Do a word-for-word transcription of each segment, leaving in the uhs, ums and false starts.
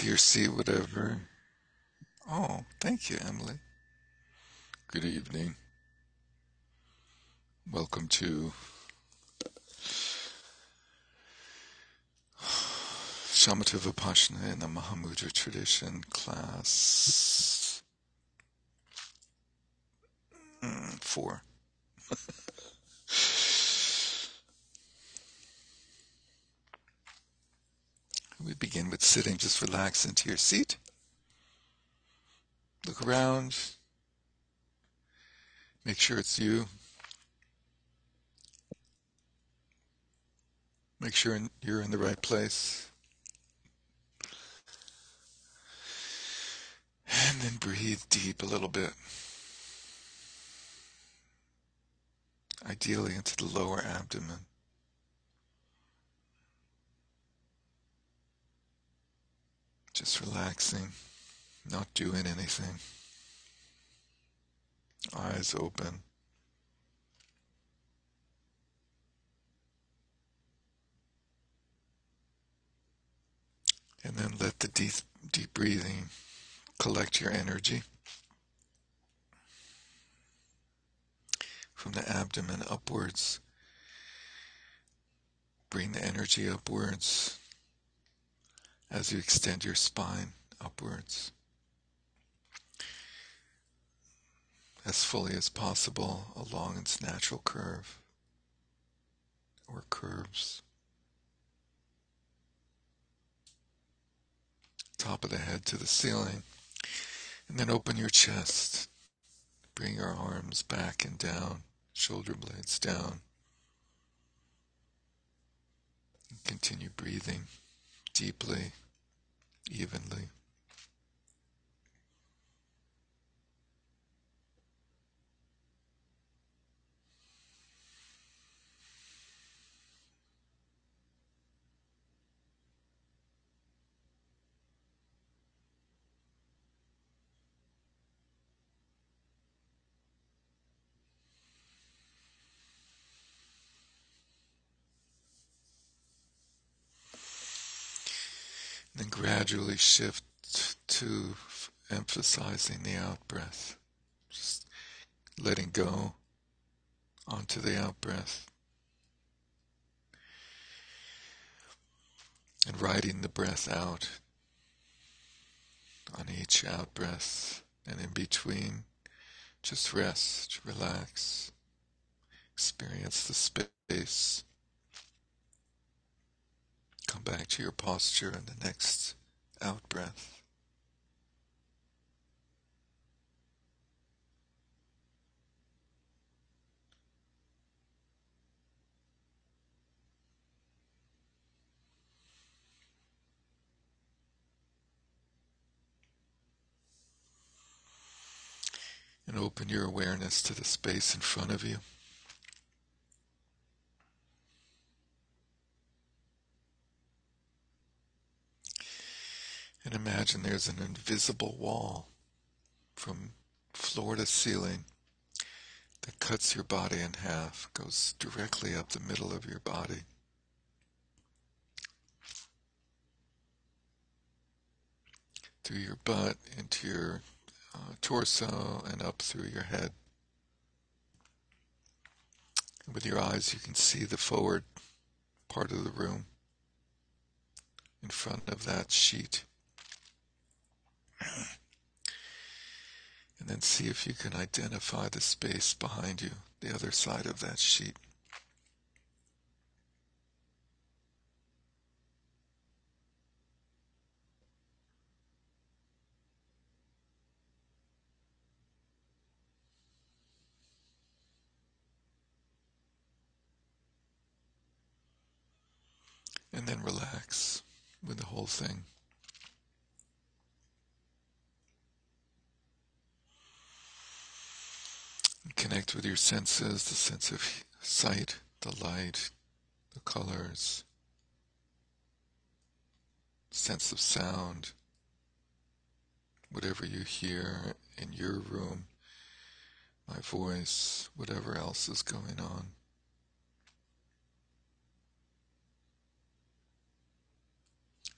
Dear C, whatever. Oh, thank you, Emily. Good evening. Welcome to Shamatha Vipassana in the Mahamudra tradition class mm, four. We begin with sitting. Just relax into your seat. Look around. Make sure it's you. Make sure you're in the right place. And then breathe deep a little bit. Ideally into the lower abdomen. Just relaxing, not doing anything. Eyes open. And then let the deep, deep breathing collect your energy from the abdomen upwards. Bring the energy upwards as you extend your spine upwards as fully as possible along its natural curve or curves. Top of the head to the ceiling. And then open your chest. Bring your arms back and down, shoulder blades down. And continue breathing deeply, evenly. Then gradually shift to emphasizing the out-breath. Just letting go onto the out-breath. And riding the breath out on each out-breath. And in between, just rest, relax, experience the space. Come back to your posture in the next out-breath. And open your awareness to the space in front of you. And imagine there's an invisible wall from floor to ceiling that cuts your body in half, goes directly up the middle of your body. Through your butt, into your uh, torso, and up through your head. And with your eyes you can see the forward part of the room in front of that sheet. And then see if you can identify the space behind you, the other side of that sheet. And then relax with the whole thing. And connect with your senses, the sense of sight, the light, the colors, sense of sound, whatever you hear in your room, my voice, whatever else is going on.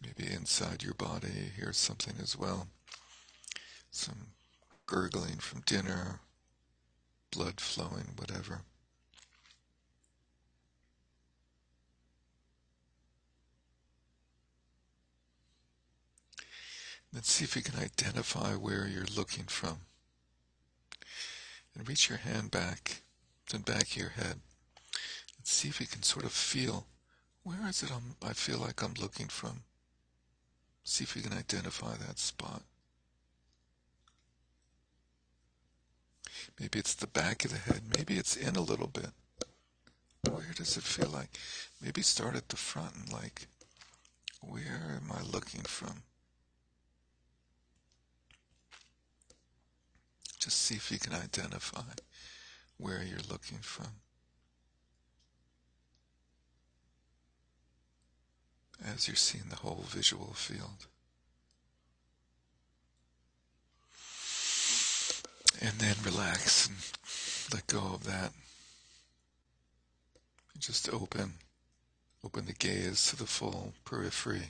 Maybe inside your body you hear something as well. Some gurgling from dinner, blood flowing, whatever. Let's see if you can identify where you're looking from. And reach your hand back to the back of your head. And see if you can sort of feel, where is it I'm, I feel like I'm looking from? See if you can identify that spot. Maybe it's the back of the head. Maybe it's in a little bit. Where does it feel like? Maybe start at the front and like, where am I looking from? Just see if you can identify where you're looking from. As you're seeing the whole visual field. And then relax and let go of that. Just open, open the gaze to the full periphery.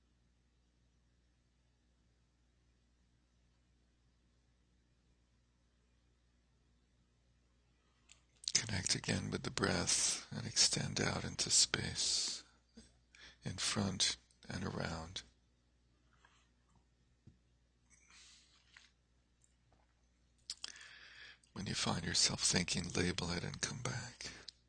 Connect again with the breath and extend out into space, in front and around. When you find yourself thinking, label it and come back.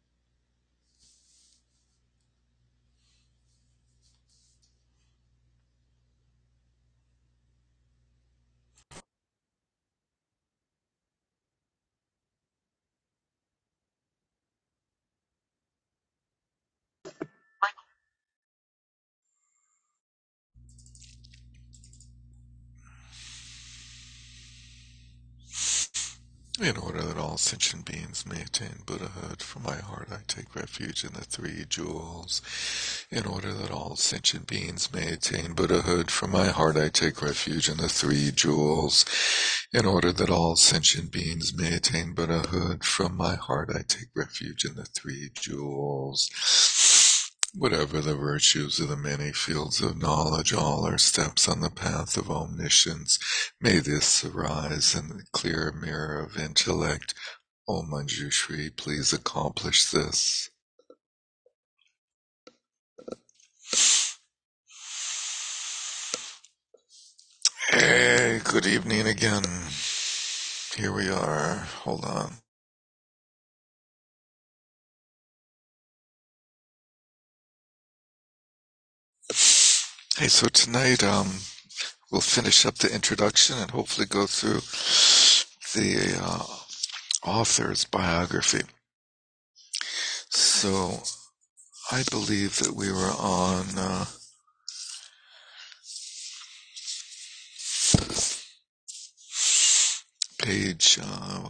In order that all sentient beings may attain Buddhahood, from my heart I take refuge in the three jewels. In order that all sentient beings may attain Buddhahood, from my heart I take refuge in the three jewels. In order that all sentient beings may attain Buddhahood, from my heart I take refuge in the three jewels. Whatever the virtues of the many fields of knowledge, all are steps on the path of omniscience. May this arise in the clear mirror of intellect. O Manjushri, please accomplish this. Hey, good evening again. Here we are. Hold on. Hey, so tonight um, we'll finish up the introduction and hopefully go through the uh, author's biography. So I believe that we were on uh, page uh,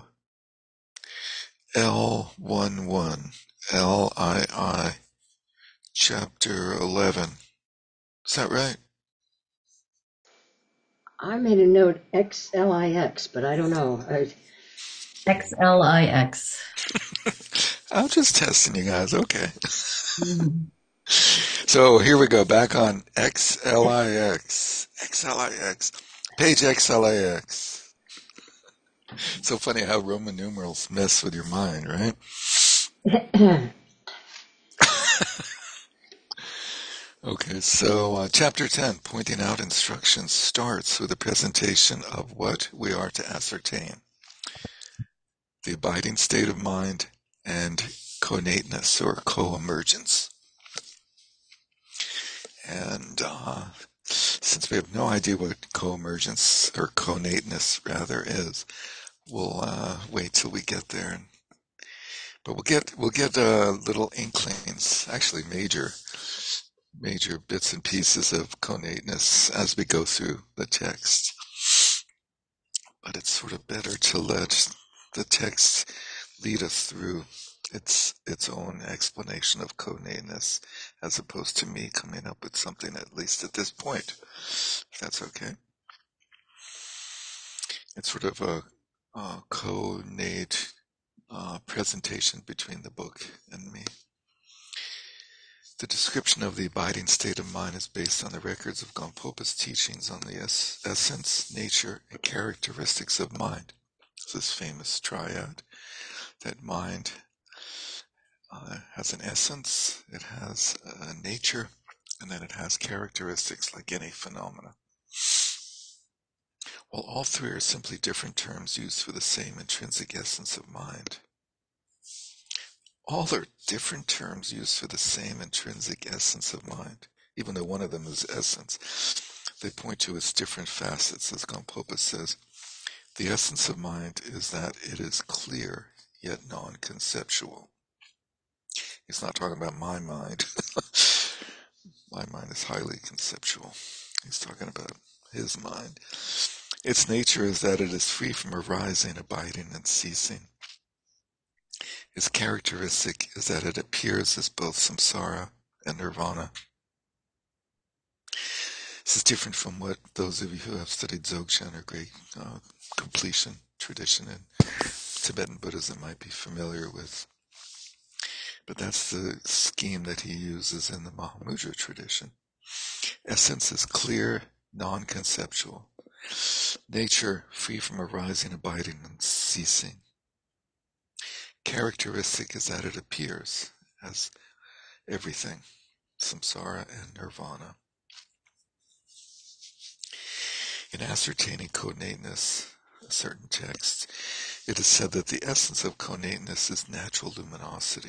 L eleven, L I I, chapter eleven. Is that right? I made a note X L I X, but I don't know. I, X L I X. I'm just testing you guys. Okay. Mhm. So here we go. Back on X L I X. X L I X. Page X L I X. So funny how Roman numerals mess with your mind, right? Okay, so uh, chapter ten, pointing out instructions, starts with a presentation of what we are to ascertain. The abiding state of mind and connateness or co-emergence. And uh, since we have no idea what co-emergence or connateness rather is, we'll uh, wait till we get there. But we'll get we'll get uh, little inklings, actually major major bits and pieces of connateness as we go through the text. But it's sort of better to let the text lead us through its its own explanation of connateness, as opposed to me coming up with something, at least at this point. If that's okay. It's sort of a, a connate uh, presentation between the book and me. The description of the abiding state of mind is based on the records of Gampopa's teachings on the es- essence, nature, and characteristics of mind. It's this famous triad that mind uh, has an essence, it has a nature, and then it has characteristics like any phenomena. While all three are simply different terms used for the same intrinsic essence of mind. All are different terms used for the same intrinsic essence of mind, even though one of them is essence. They point to its different facets, as Gampopa says. The essence of mind is that it is clear, yet non-conceptual. He's not talking about my mind. My mind is highly conceptual. He's talking about his mind. Its nature is that it is free from arising, abiding, and ceasing. Its characteristic is that it appears as both samsara and nirvana. This is different from what those of you who have studied Dzogchen or Great uh, Completion tradition in Tibetan Buddhism might be familiar with. But that's the scheme that he uses in the Mahamudra tradition. Essence is clear, non-conceptual. Nature, free from arising, abiding, and ceasing. Characteristic is that it appears as everything, samsara and nirvana. In ascertaining conateness, a certain text, it is said that the essence of conateness is natural luminosity.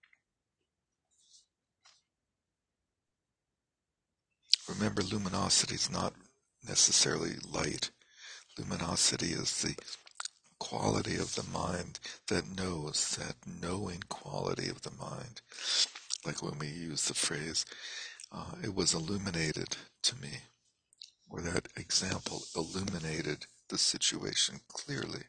Remember, luminosity is not necessarily light. Luminosity is the quality of the mind that knows, that knowing quality of the mind. Like when we use the phrase, uh, it was illuminated to me, or that example illuminated the situation clearly.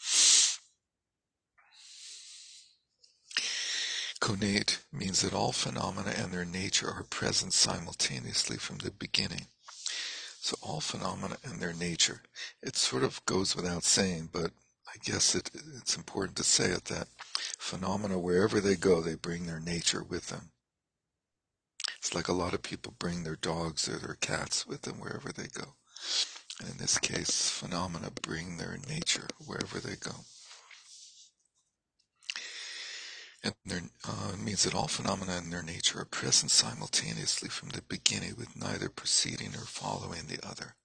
Connate means that all phenomena and their nature are present simultaneously from the beginning. So all phenomena and their nature, it sort of goes without saying, but I guess it, it's important to say it, that phenomena, wherever they go, they bring their nature with them. It's like a lot of people bring their dogs or their cats with them wherever they go. And in this case, phenomena bring their nature wherever they go. And their, uh, means that all phenomena and their nature are present simultaneously from the beginning, with neither preceding or following the other.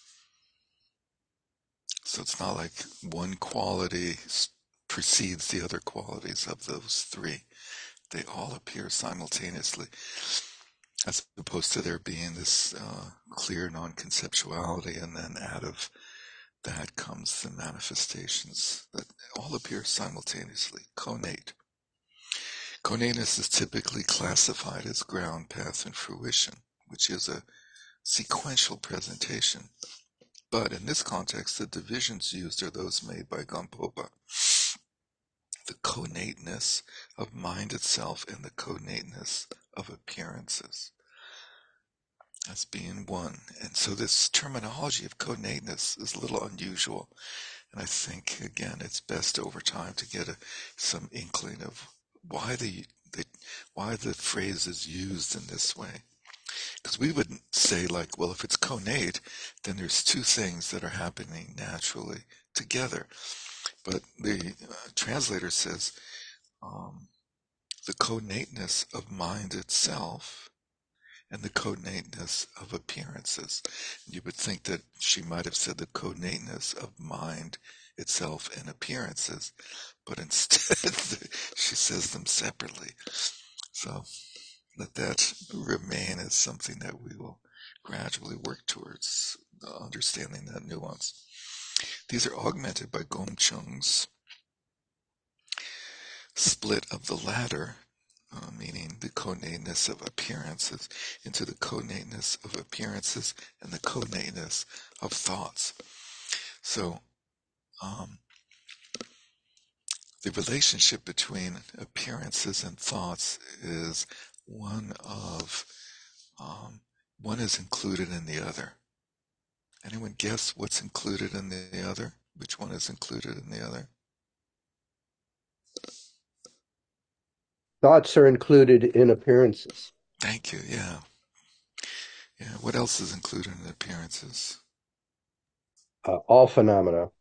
So it's not like one quality precedes the other qualities of those three. They all appear simultaneously, as opposed to there being this uh, clear non-conceptuality, and then out of that comes the manifestations that all appear simultaneously, connate. Connateness is typically classified as ground, path, and fruition, which is a sequential presentation. But in this context, the divisions used are those made by Gampopa. The connateness of mind itself and the connateness of appearances as being one. And so this terminology of connateness is a little unusual. And I think, again, it's best over time to get a, some inkling of why the, the why the phrase is used in this way. Because we would say, like, well, if it's connate, then there's two things that are happening naturally together. But the uh, translator says um, the connateness of mind itself and the connateness of appearances. You would think that she might have said the connateness of mind itself and appearances, but instead she says them separately. So let that remain as something that we will gradually work towards understanding that nuance. These are augmented by Gongchung's split of the latter, uh, meaning the connateness of appearances, into the connateness of appearances and the connateness of thoughts. So, um, the relationship between appearances and thoughts is one of, um, one is included in the other. Anyone guess what's included in the other? Which one is included in the other? Thoughts are included in appearances. Thank you. Yeah. Yeah. What else is included in appearances? Uh, all phenomena.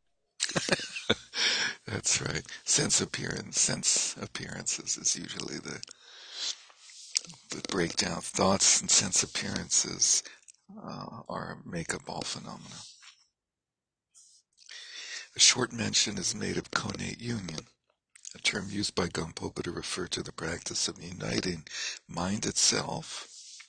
That's right. Sense appearance. Sense appearances is usually the the breakdown. Thoughts and sense appearances uh, are make up all phenomena. A short mention is made of connate union, a term used by Gampopa to refer to the practice of uniting mind itself,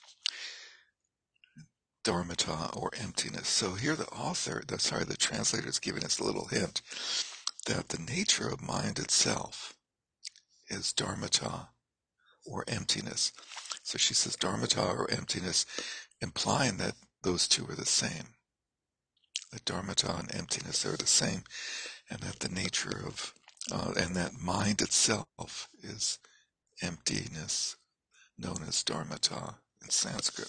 dharmata, or emptiness. So here the author, the, sorry, the translator is giving us a little hint that the nature of mind itself is dharmata, or emptiness. So she says dharmata, or emptiness, implying that those two are the same. That dharmata and emptiness are the same, and that the nature of, uh, and that mind itself is emptiness, known as dharmata in Sanskrit.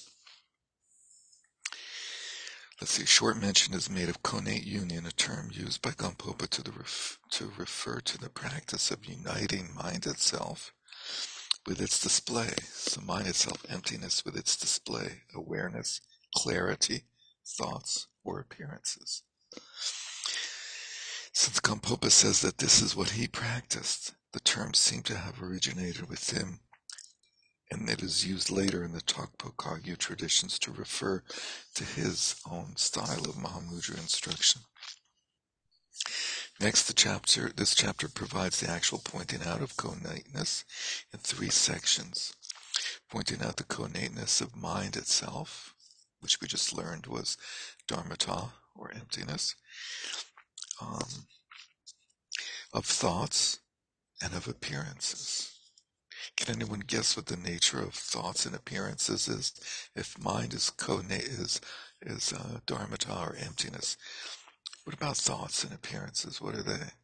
Let's see, short mention is made of connate union, a term used by Gampopa to, the ref, to refer to the practice of uniting mind itself with its display. So mind itself, emptiness with its display, awareness, clarity, thoughts, or appearances. Since Gampopa says that this is what he practiced, the term seemed to have originated with him, and it is used later in the Tokpo Kagyu traditions to refer to his own style of Mahamudra instruction. Next, the chapter, this chapter provides the actual pointing out of connateness in three sections. Pointing out the connateness of mind itself, which we just learned was dharmata, or emptiness, um, of thoughts, and of appearances. Can anyone guess what the nature of thoughts and appearances is? If mind is connate, is is uh, dharmata, or emptiness, what about thoughts and appearances? What are they?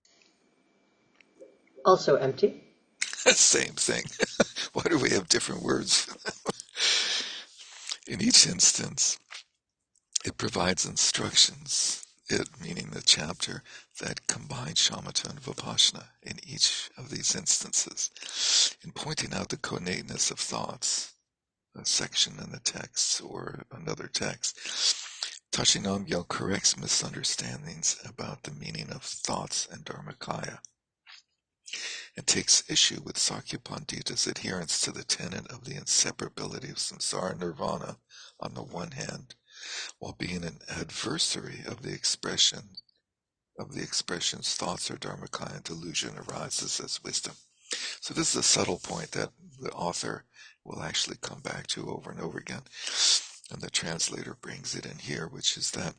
Also empty. Same thing. Why do we have different words? In each instance, it provides instructions, it meaning the chapter, that combine shamatha and vipassana in each of these instances. In pointing out the connateness of thoughts, a section in the text or another text, Tashi Namgyal corrects misunderstandings about the meaning of thoughts and dharmakaya, and takes issue with Sakya Pandita's adherence to the tenet of the inseparability of samsara and nirvana on the one hand, while being an adversary of the expression of the expressions thoughts or dharmakaya and delusion arises as wisdom. So this is a subtle point that the author will actually come back to over and over again, and the translator brings it in here, which is that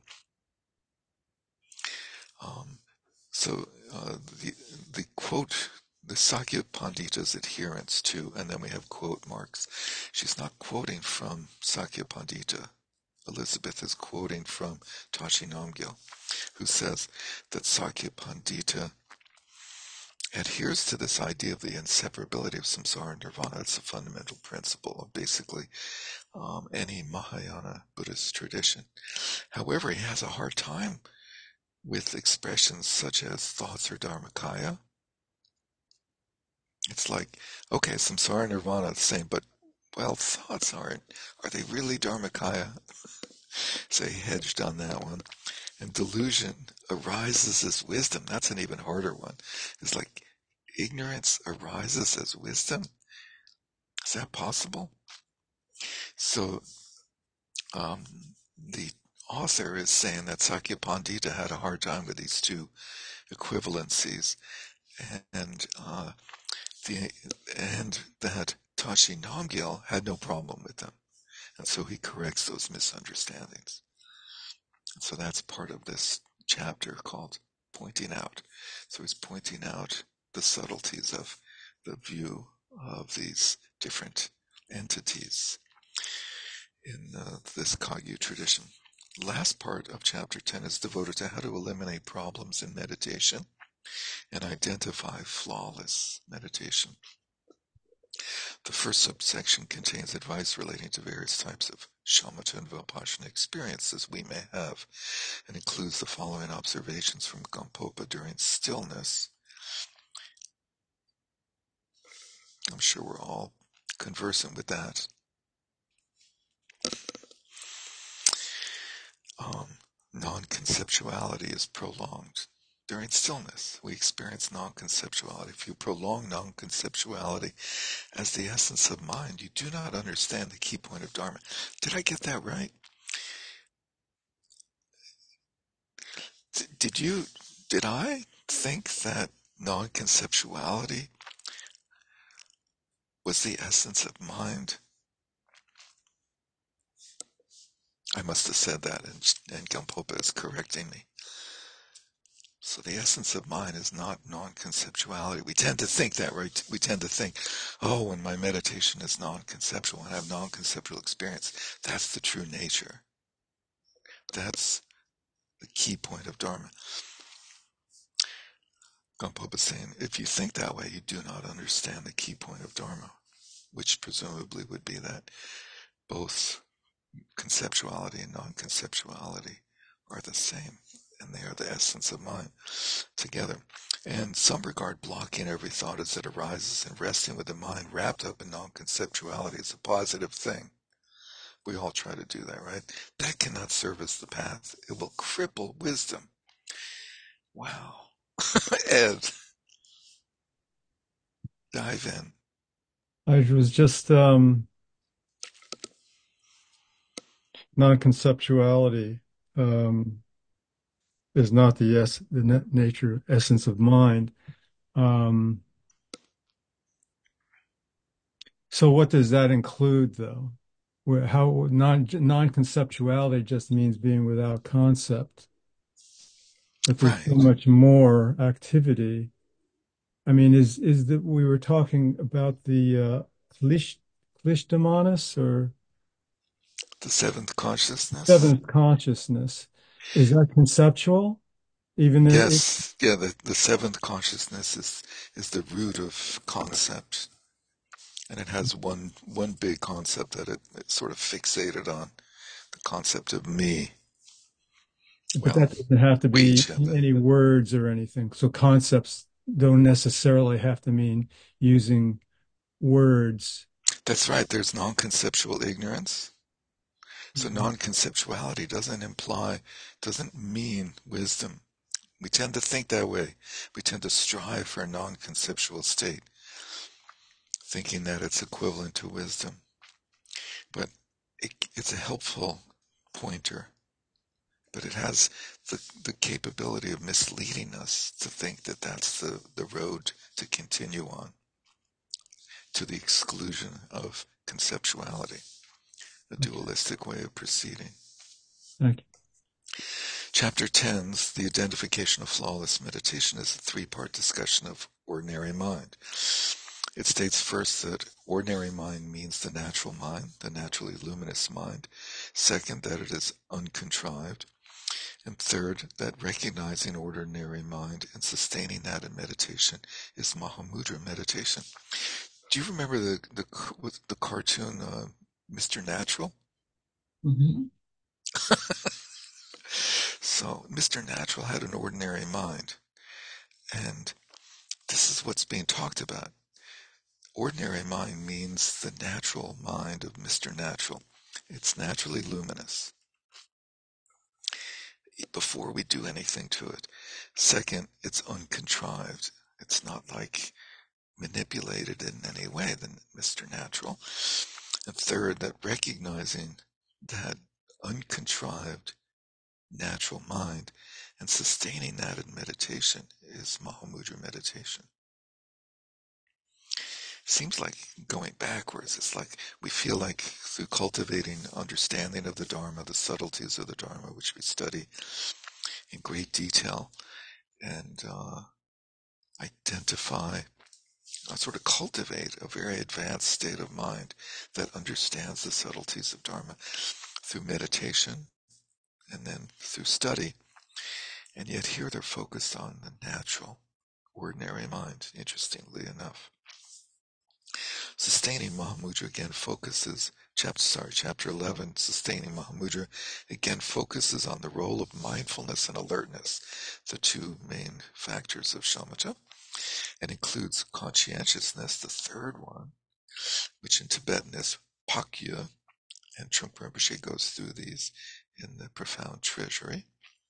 um, so uh, the the quote, the Sakya Pandita's adherence to, and then we have quote marks. She's not quoting from Sakya Pandita. Elizabeth is quoting from Tashi Namgyal, who says that Sakya Pandita adheres to this idea of the inseparability of samsara and nirvana. It's a fundamental principle of basically um, any Mahayana Buddhist tradition. However, he has a hard time with expressions such as thoughts or dharmakaya. It's like, okay, samsara and nirvana are the same, but, well, thoughts aren't. Are they really dharmakaya? So he hedged on that one. And delusion arises as wisdom. That's an even harder one. It's like, ignorance arises as wisdom? Is that possible? So um, the author is saying that Sakya Pandita had a hard time with these two equivalencies, and uh, the and that Tashi Namgyal had no problem with them, and so he corrects those misunderstandings. And so that's part of this chapter called Pointing Out. So he's pointing out the subtleties of the view of these different entities in uh, this Kagyu tradition. Last part of chapter ten is devoted to how to eliminate problems in meditation and identify flawless meditation. The first subsection contains advice relating to various types of shamatha and vipassana experiences we may have, and includes the following observations from Gampopa during stillness. I'm sure we're all conversant with that. um, non-conceptuality is prolonged. During stillness, we experience non-conceptuality. If you prolong non-conceptuality as the essence of mind, you do not understand the key point of Dharma. Did I get that right? D- did you, did I think that non-conceptuality was the essence of mind? I must have said that, and, and Gampopa is correcting me. So the essence of mind is not non-conceptuality. We tend to think that, right? We tend to think, oh, when my meditation is non-conceptual, when I have non-conceptual experience, that's the true nature. That's the key point of Dharma. Gampopa is saying, if you think that way, you do not understand the key point of Dharma, which presumably would be that both conceptuality and non-conceptuality are the same, and they are the essence of mind together. And some regard blocking every thought as it arises and resting with the mind wrapped up in non-conceptuality as a positive thing. We all try to do that, right? That cannot serve as the path. It will cripple wisdom. Wow. Ed, dive in. I was just um, non-conceptuality um, is not the es the na- nature essence of mind. Um, so what does that include, though? Where, how non non-conceptuality just means being without concept, but there's so Right. much more activity. I mean, is is that we were talking about the uh, klish Klishtamanus or The seventh consciousness. seventh consciousness? Is that conceptual? Even if Yes. Yeah, the, the seventh consciousness is, is the root of concept. And it has one one big concept that it, it sort of fixated on, the concept of me. But Well, that doesn't have to we be each have that. any words or anything. So concepts don't necessarily have to mean using words. That's right, there's non-conceptual ignorance. So Mhm. non-conceptuality doesn't imply, doesn't mean wisdom. We tend to think that way. We tend to strive for a non-conceptual state, thinking that it's equivalent to wisdom. But it, it's a helpful pointer, but it has the, the capability of misleading us to think that that's the, the road to continue on, to the exclusion of conceptuality, a Okay. dualistic way of proceeding. Thank you. Chapter ten's The Identification of Flawless Meditation is a three-part discussion of ordinary mind. It states first that ordinary mind means the natural mind, the naturally luminous mind. Second, that it is uncontrived. And third, that recognizing ordinary mind and sustaining that in meditation is Mahamudra meditation. Do you remember the the, the cartoon uh, Mister Natural? Mhm. So Mister Natural had an ordinary mind, and this is what's being talked about. Ordinary mind means the natural mind of Mister Natural. It's naturally luminous before we do anything to it. Second, it's uncontrived. It's not like manipulated in any way than Mister Natural. And third, that recognizing that uncontrived natural mind and sustaining that in meditation is Mahamudra meditation. Seems like going backwards. It's like we feel like through cultivating understanding of the Dharma, the subtleties of the Dharma, which we study in great detail, and uh, identify, uh, sort of cultivate a very advanced state of mind that understands the subtleties of Dharma through meditation and then through study. And yet here they're focused on the natural, ordinary mind, interestingly enough. Sustaining Mahamudra again focuses, chapter, sorry, chapter eleven, Sustaining Mahamudra, again focuses on the role of mindfulness and alertness, the two main factors of shamatha, and includes conscientiousness, the third one, which in Tibetan is Pakya, and Trungpa Rinpoche goes through these in the Profound Treasury.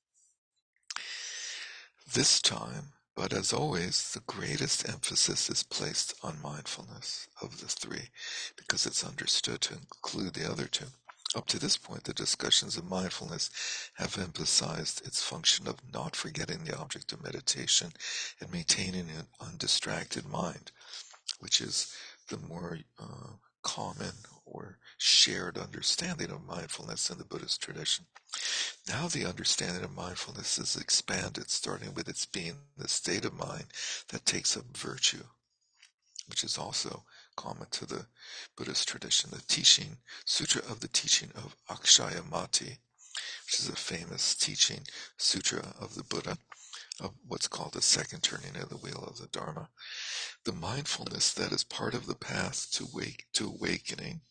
This time, but as always, the greatest emphasis is placed on mindfulness of the three, because it's understood to include the other two. Up to this point, the discussions of mindfulness have emphasized its function of not forgetting the object of meditation and maintaining an undistracted mind, which is the more uh, common or shared understanding of mindfulness in the Buddhist tradition. Now the understanding of mindfulness is expanded, starting with its being the state of mind that takes up virtue, which is also common to the Buddhist tradition. The teaching, Sutra of the Teaching of Akshayamati, which is a famous teaching, Sutra of the Buddha, of what's called the second turning of the wheel of the Dharma. The mindfulness that is part of the path to wake to awakening.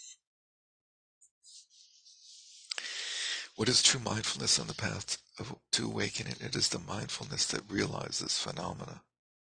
What is true mindfulness on the path of, to awakening? It is the mindfulness that realizes phenomena.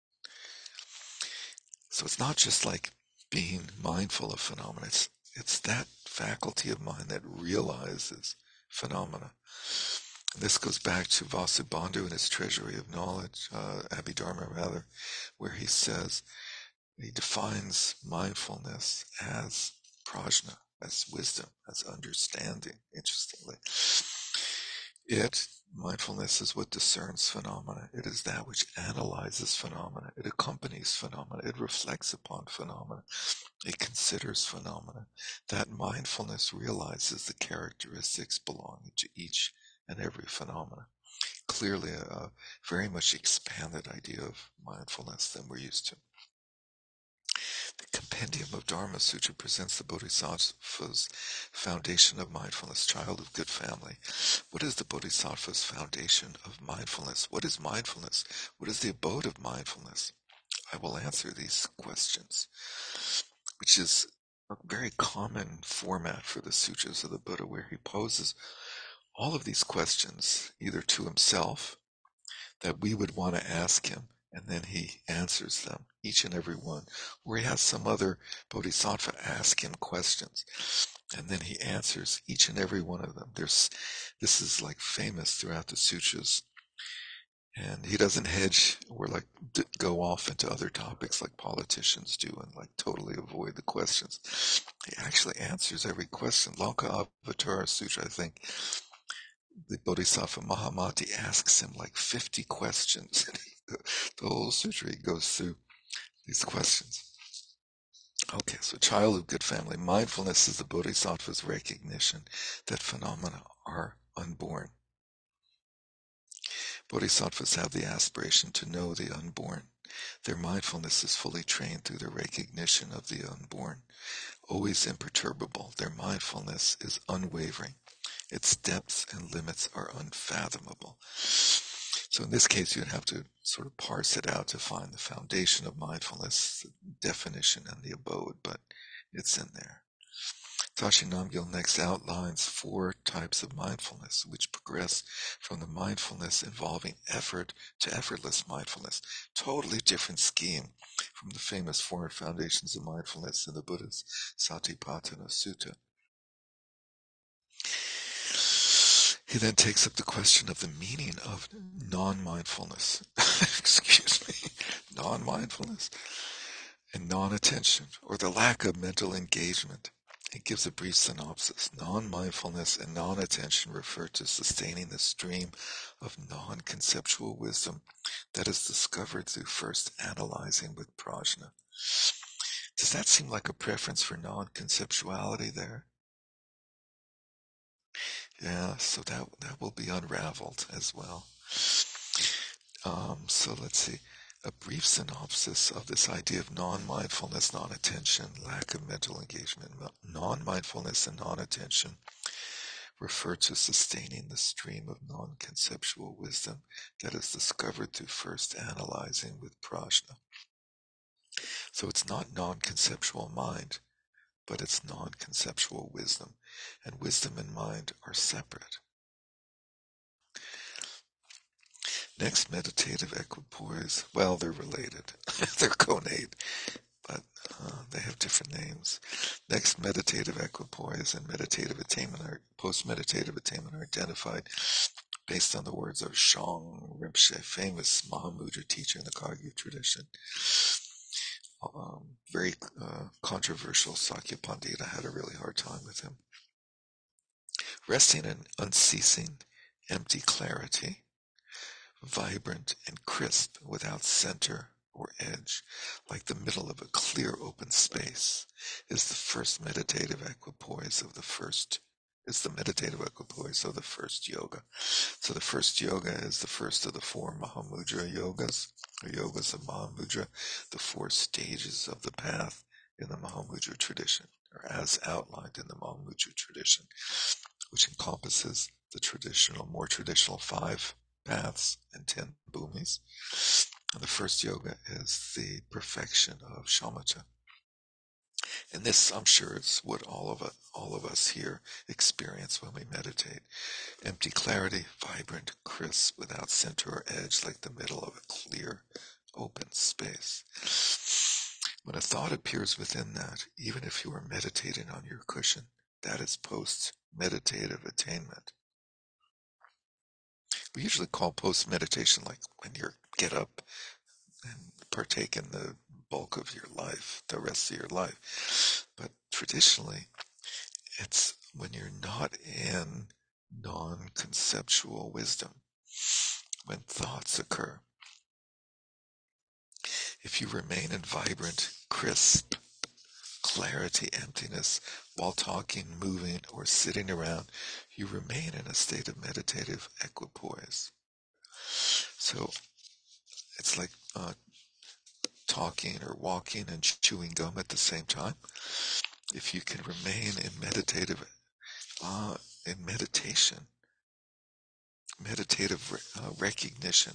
So it's not just like being mindful of phenomena. It's, it's that faculty of mind that realizes phenomena. And this goes back to Vasubandhu and his Treasury of Knowledge, uh, Abhidharma rather, where he says, he defines mindfulness as prajna, as wisdom, as understanding, interestingly. It, mindfulness, is what discerns phenomena. It is that which analyzes phenomena. It accompanies phenomena. It reflects upon phenomena. It considers phenomena. That mindfulness realizes the characteristics belonging to each and every phenomena. Clearly a, a very much expanded idea of mindfulness than we're used to. The Compendium of Dharma Sutra presents the Bodhisattva's foundation of mindfulness, child of good family. What is the Bodhisattva's foundation of mindfulness? What is mindfulness? What is the abode of mindfulness? I will answer these questions, which is a very common format for the sutras of the Buddha, where he poses all of these questions, either to himself, that we would want to ask him, and then he answers them, each and every one, or he has some other bodhisattva ask him questions, and then he answers each and every one of them. There's, this is like famous throughout the sutras, and he doesn't hedge or like d- go off into other topics like politicians do and like totally avoid the questions. He actually answers every question. Lanka Avatara Sutra, I think, the Bodhisattva Mahamati asks him like fifty questions. The whole sutra, he goes through these questions. Okay, so child of good family. Mindfulness is the Bodhisattva's recognition that phenomena are unborn. Bodhisattvas have the aspiration to know the unborn. Their mindfulness is fully trained through the recognition of the unborn. Always imperturbable, their mindfulness is unwavering. Its depths and limits are unfathomable. So in this case, you'd have to sort of parse it out to find the foundation of mindfulness, the definition and the abode, but it's in there. Tashi Namgyal next outlines four types of mindfulness, which progress from the mindfulness involving effort to effortless mindfulness. Totally different scheme from the famous four foundations of mindfulness in the Buddha's Satipatthana Sutta. He then takes up the question of the meaning of non-mindfulness. Excuse me. Non-mindfulness and non-attention, or the lack of mental engagement. He gives a brief synopsis. Non-mindfulness and non-attention refer to sustaining the stream of non-conceptual wisdom that is discovered through first analyzing with prajna. Does that seem like a preference for non-conceptuality there? Yeah, so that that will be unraveled as well. Um, so let's see. A brief synopsis of this idea of non-mindfulness, non-attention, lack of mental engagement. Non-mindfulness and non-attention refer to sustaining the stream of non-conceptual wisdom that is discovered through first analyzing with prajna. So it's not non-conceptual mind, but it's non-conceptual wisdom. And wisdom and mind are separate. Next, meditative equipoise. Well, they're related. They're connate. but uh, they have different names. Next, meditative equipoise and meditative attainment are post-meditative attainment are identified based on the words of Shang Rinpoche, famous Mahamudra teacher in the Kagyu tradition. Um, very uh, controversial. Sakya Pandita had a really hard time with him. Resting in unceasing, empty clarity, vibrant and crisp, without center or edge, like the middle of a clear open space, is the first meditative equipoise of the first is the meditative equipoise of the first yoga. So the first yoga is the first of the four Mahamudra yogas, or yogas of Mahamudra, the four stages of the path in the Mahamudra tradition, or as outlined in the Mahamudra tradition, which encompasses the traditional, more traditional five paths and ten bhumis. And the first yoga is the perfection of shamatha. And this, I'm sure, is what all of us, all of us here experience when we meditate. Empty clarity, vibrant, crisp, without center or edge, like the middle of a clear, open space. When a thought appears within that, even if you are meditating on your cushion, that is post-meditative attainment. We usually call post-meditation like when you get up and partake in the bulk of your life, the rest of your life. But traditionally, it's when you're not in non-conceptual wisdom, when thoughts occur. If you remain in vibrant, crisp clarity, emptiness, while talking, moving, or sitting around, you remain in a state of meditative equipoise. So it's like uh, talking or walking and chewing gum at the same time. If you can remain in meditative, uh, in meditation, meditative uh, recognition,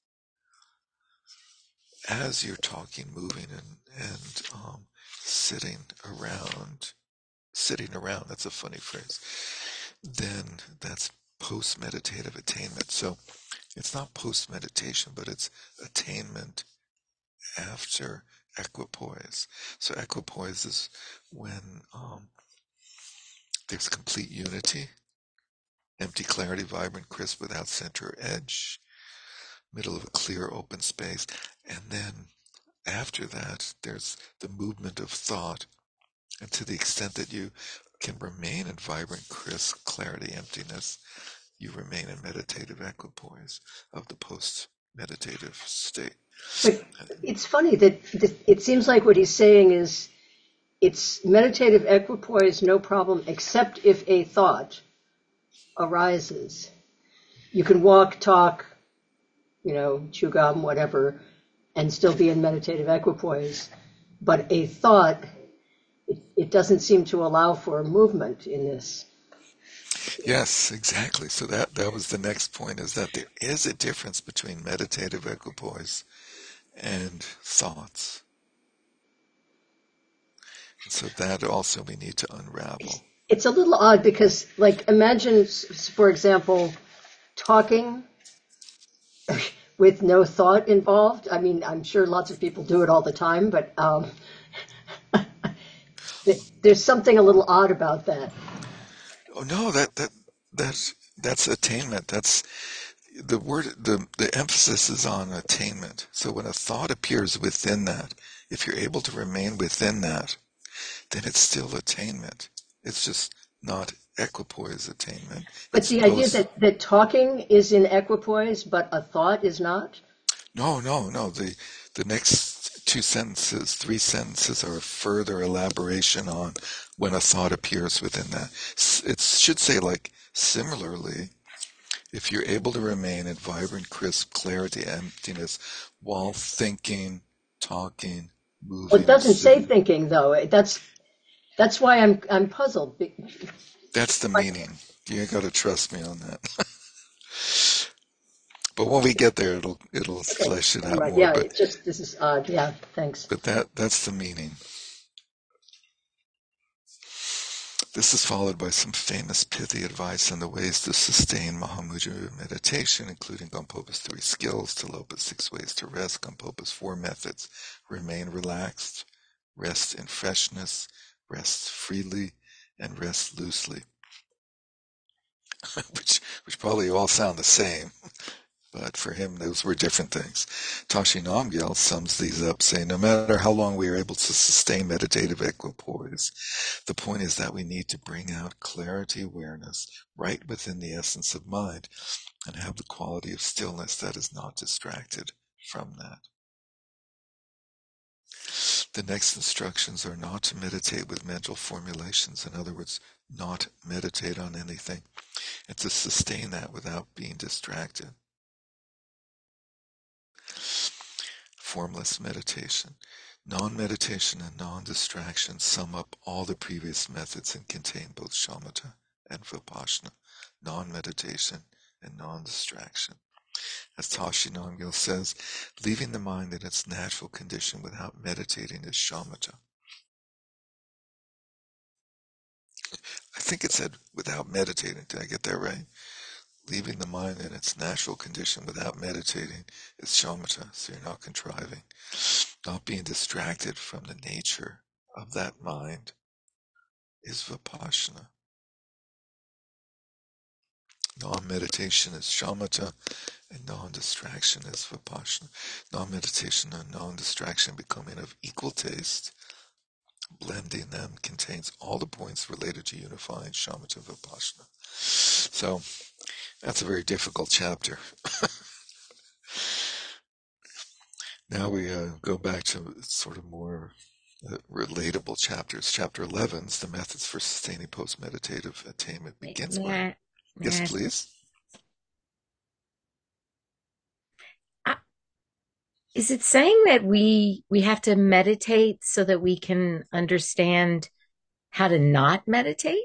as you're talking, moving, and and um, sitting around, sitting around. That's a funny phrase. Then that's post-meditative attainment. So it's not post-meditation, but it's attainment after equipoise. So equipoise is when um, there's complete unity, empty clarity, vibrant, crisp, without center or edge, middle of a clear open space. And then after that, there's the movement of thought. And to the extent that you can remain in vibrant, crisp clarity, emptiness, you remain in meditative equipoise of the post-meditative state. But it's funny that, that it seems like what he's saying is it's meditative equipoise, no problem, except if a thought arises. You can walk, talk, you know, chew gum, whatever, and still be in meditative equipoise. But a thought, it, it doesn't seem to allow for movement in this. Yes, exactly. So that, that was the next point, is that there is a difference between meditative equipoise and thoughts. And so that also we need to unravel. It's a little odd because, like, imagine, for example, talking with no thought involved. I mean, I'm sure lots of people do it all the time, but um, there's something a little odd about that. Oh no, that that that's that's attainment. That's the word. The the emphasis is on attainment. So when a thought appears within that, if you're able to remain within that, then it's still attainment. It's just not equipoise attainment. But It's the idea post- that, that talking is in equipoise, but a thought is not? No, no, no. The the next two sentences, three sentences are a further elaboration on when a thought appears within that. It should say, like, similarly, if you're able to remain in vibrant, crisp clarity, emptiness, while thinking, talking, moving. Well, it doesn't say sitting. thinking, though. That's that's why I'm I'm puzzled. That's the meaning. You got to trust me on that. But when we get there, it'll it'll Okay. flesh it out Right. more. Yeah, But it just this is odd. Yeah, thanks. but that that's the meaning. This is followed by some famous pithy advice on the ways to sustain Mahamudra meditation, including Gampopa's three skills, Tilopa's six ways to rest, Gampopa's four methods: remain relaxed, rest in freshness, rest freely, and rest loosely. which, which probably all sound the same, but for him those were different things. Tashi Namgyal sums these up, saying, no matter how long we are able to sustain meditative equipoise, the point is that we need to bring out clarity awareness right within the essence of mind and have the quality of stillness that is not distracted from that. The next instructions are not to meditate with mental formulations, in other words, not meditate on anything, and to sustain that without being distracted. Formless meditation. Non-meditation and non-distraction sum up all the previous methods and contain both shamatha and vipassana, non-meditation and non-distraction. As Tashi Namgyal says, leaving the mind in its natural condition without meditating is shamatha. I think it said without meditating. Did I get that right? Leaving the mind in its natural condition without meditating is shamatha, so you're not contriving. Not being distracted from the nature of that mind is vipassana. Non-meditation is shamatha, and non-distraction is vipassana. Non-meditation and non-distraction becoming of equal taste, blending them contains all the points related to unifying shamatha vipassana. So, that's a very difficult chapter. Now we uh, go back to sort of more uh, relatable chapters. Chapter eleven is the methods for sustaining post-meditative attainment begins May by... I, may Yes, I- please. Is it saying that we we have to meditate so that we can understand how to not meditate?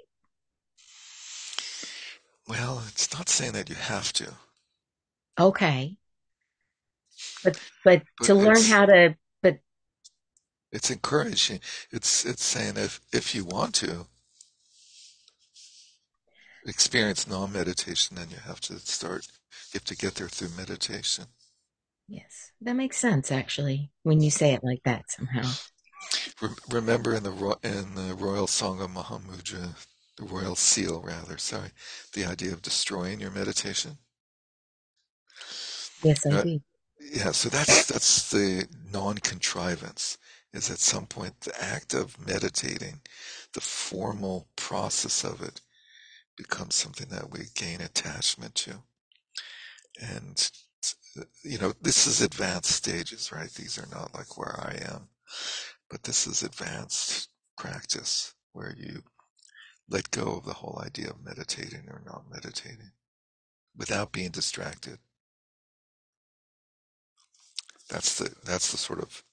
Well, it's not saying that you have to, Okay. But but but to learn it's how to but it's encouraging. It's it's saying if if you want to experience non-meditation, then you have to start. You have to get there through meditation. yes, that makes sense actually when you say it like that somehow. Re- remember in the ro- in the Royal Song of Mahamudra, the Royal Seal rather, sorry, the idea of destroying your meditation. Yes, I Uh, do. yeah, so that's that's the non-contrivance. Is at some point the act of meditating, the formal process of it, becomes something that we gain attachment to. And, you know, this is advanced stages, right? These are not like where I am, but this is advanced practice where you let go of the whole idea of meditating or not meditating without being distracted. That's the, that's the sort of,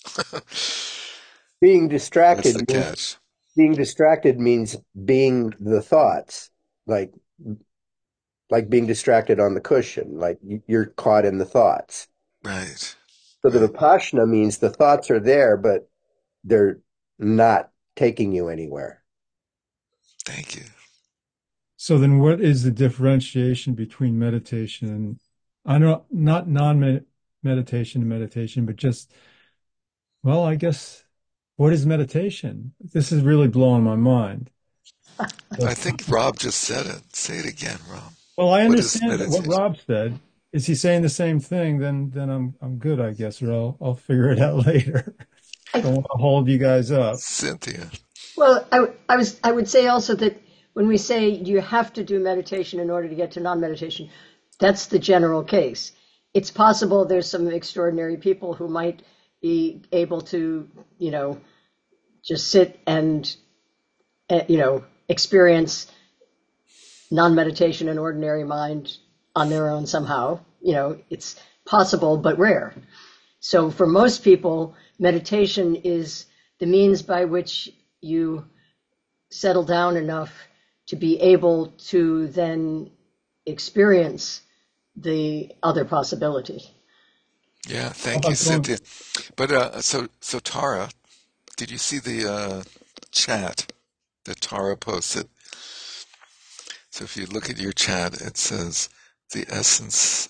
Being that's distracted the means catch. being distracted means being the thoughts, like like being distracted on the cushion, like you- you're caught in the thoughts. Right, So the right. Vipassana means the thoughts are there, but they're not taking you anywhere. Thank you. So then what is the differentiation between meditation and I know not non-meditation and meditation, but just, well, I guess what is meditation? This is really blowing my mind. I think Rob just said it. Say it again, Rob. Well, I What is understand what meditation? Rob said. Is he saying the same thing? Then then I'm I'm good, I guess, or I'll I'll figure it out later. I, Don't want to hold you guys up. Cynthia. well, I, I was I would say also that when we say you have to do meditation in order to get to non-meditation, that's the general case. It's possible there's some extraordinary people who might be able to, you know, just sit and, uh, you know, experience non-meditation and ordinary mind on their own somehow. You know, it's possible but rare. So for most people, meditation is the means by which you settle down enough to be able to then experience the other possibility. Yeah, How thank you, about going? Cynthia. But uh, so so Tara, did you see the uh, chat that Tara posted? So if you look at your chat, it says the essence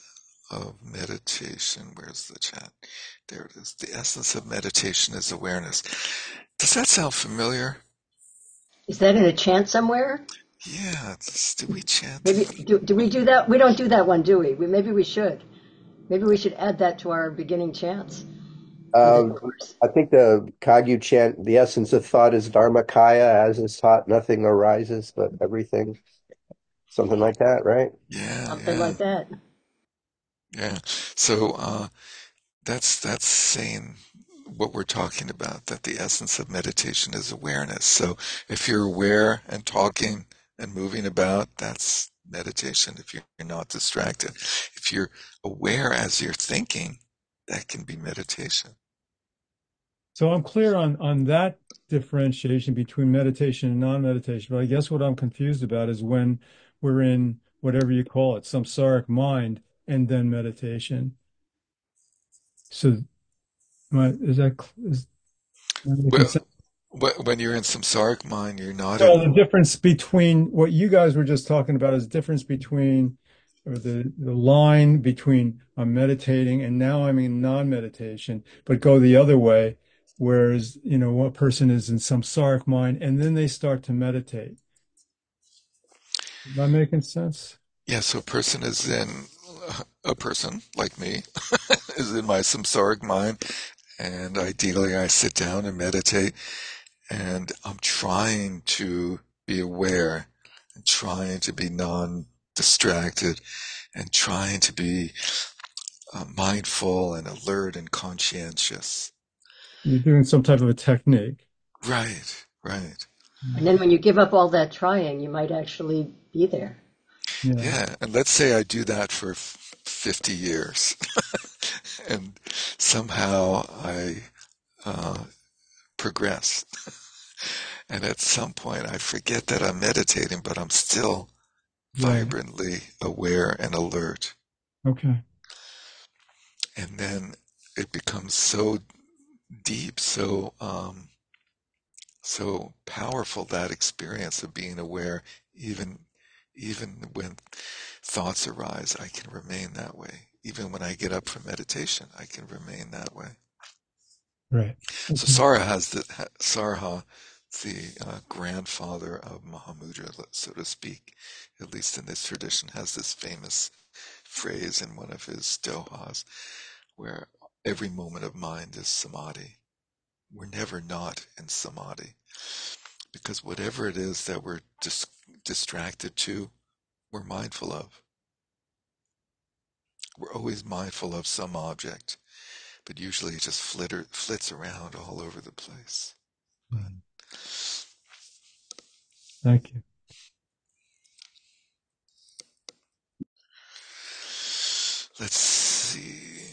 of meditation. Where's the chat? There it is. The essence of meditation is awareness. Does that sound familiar? Is that in a chant somewhere? Yeah. It's, did we chant Maybe it? do, do we do that? We don't do that one, do we? we? Maybe we should. Maybe we should add that to our beginning chants for the Um, course. I think the Kagyu chant, the essence of thought is Dharmakaya, as is thought, nothing arises but everything. Something like that, right? Yeah, Something yeah, like that. yeah. So uh, that's that's saying what we're talking about, that the essence of meditation is awareness. So if you're aware and talking and moving about, that's meditation. If you're not distracted, if you're aware as you're thinking, that can be meditation. So I'm clear on on that differentiation between meditation and non-meditation. But I guess what I'm confused about is when we're in whatever you call it, samsaric mind, and then meditation. So am I- is that cl- is am I making Well, sense? wh- when you're in samsaric mind, you're not So in. the difference between what you guys were just talking about is the difference between, or the, the line between I'm meditating and now I'm in non-meditation, but go the other way. Whereas, you know, one person is in samsaric mind and then they start to meditate. Am I making sense? Yeah, so a person is in, a person like me is in my samsaric mind, and ideally I sit down and meditate, and I'm trying to be aware and trying to be non-distracted and trying to be uh, mindful and alert and conscientious. You're doing some type of a technique. Right, right. And then when you give up all that trying, you might actually be there. Yeah. Yeah, and let's say I do that for f- fifty years, and somehow I uh, progress. And at some point, I forget that I'm meditating, but I'm still Right. vibrantly aware and alert. Okay. And then it becomes so deep, so um, so powerful, that experience of being aware, even even when thoughts arise, I can remain that way. Even when I get up from meditation, I can remain that way. Right. So Okay. Sarah has the Sarha, the uh, grandfather of Mahamudra, so to speak, at least in this tradition, has this famous phrase in one of his dohas, where every moment of mind is samadhi. We're never not in samadhi, because whatever it is that we're dis- distracted to, we're mindful of. We're always mindful of some object, but usually it just flitter, flits around all over the place. But Mm. Thank you. let's see.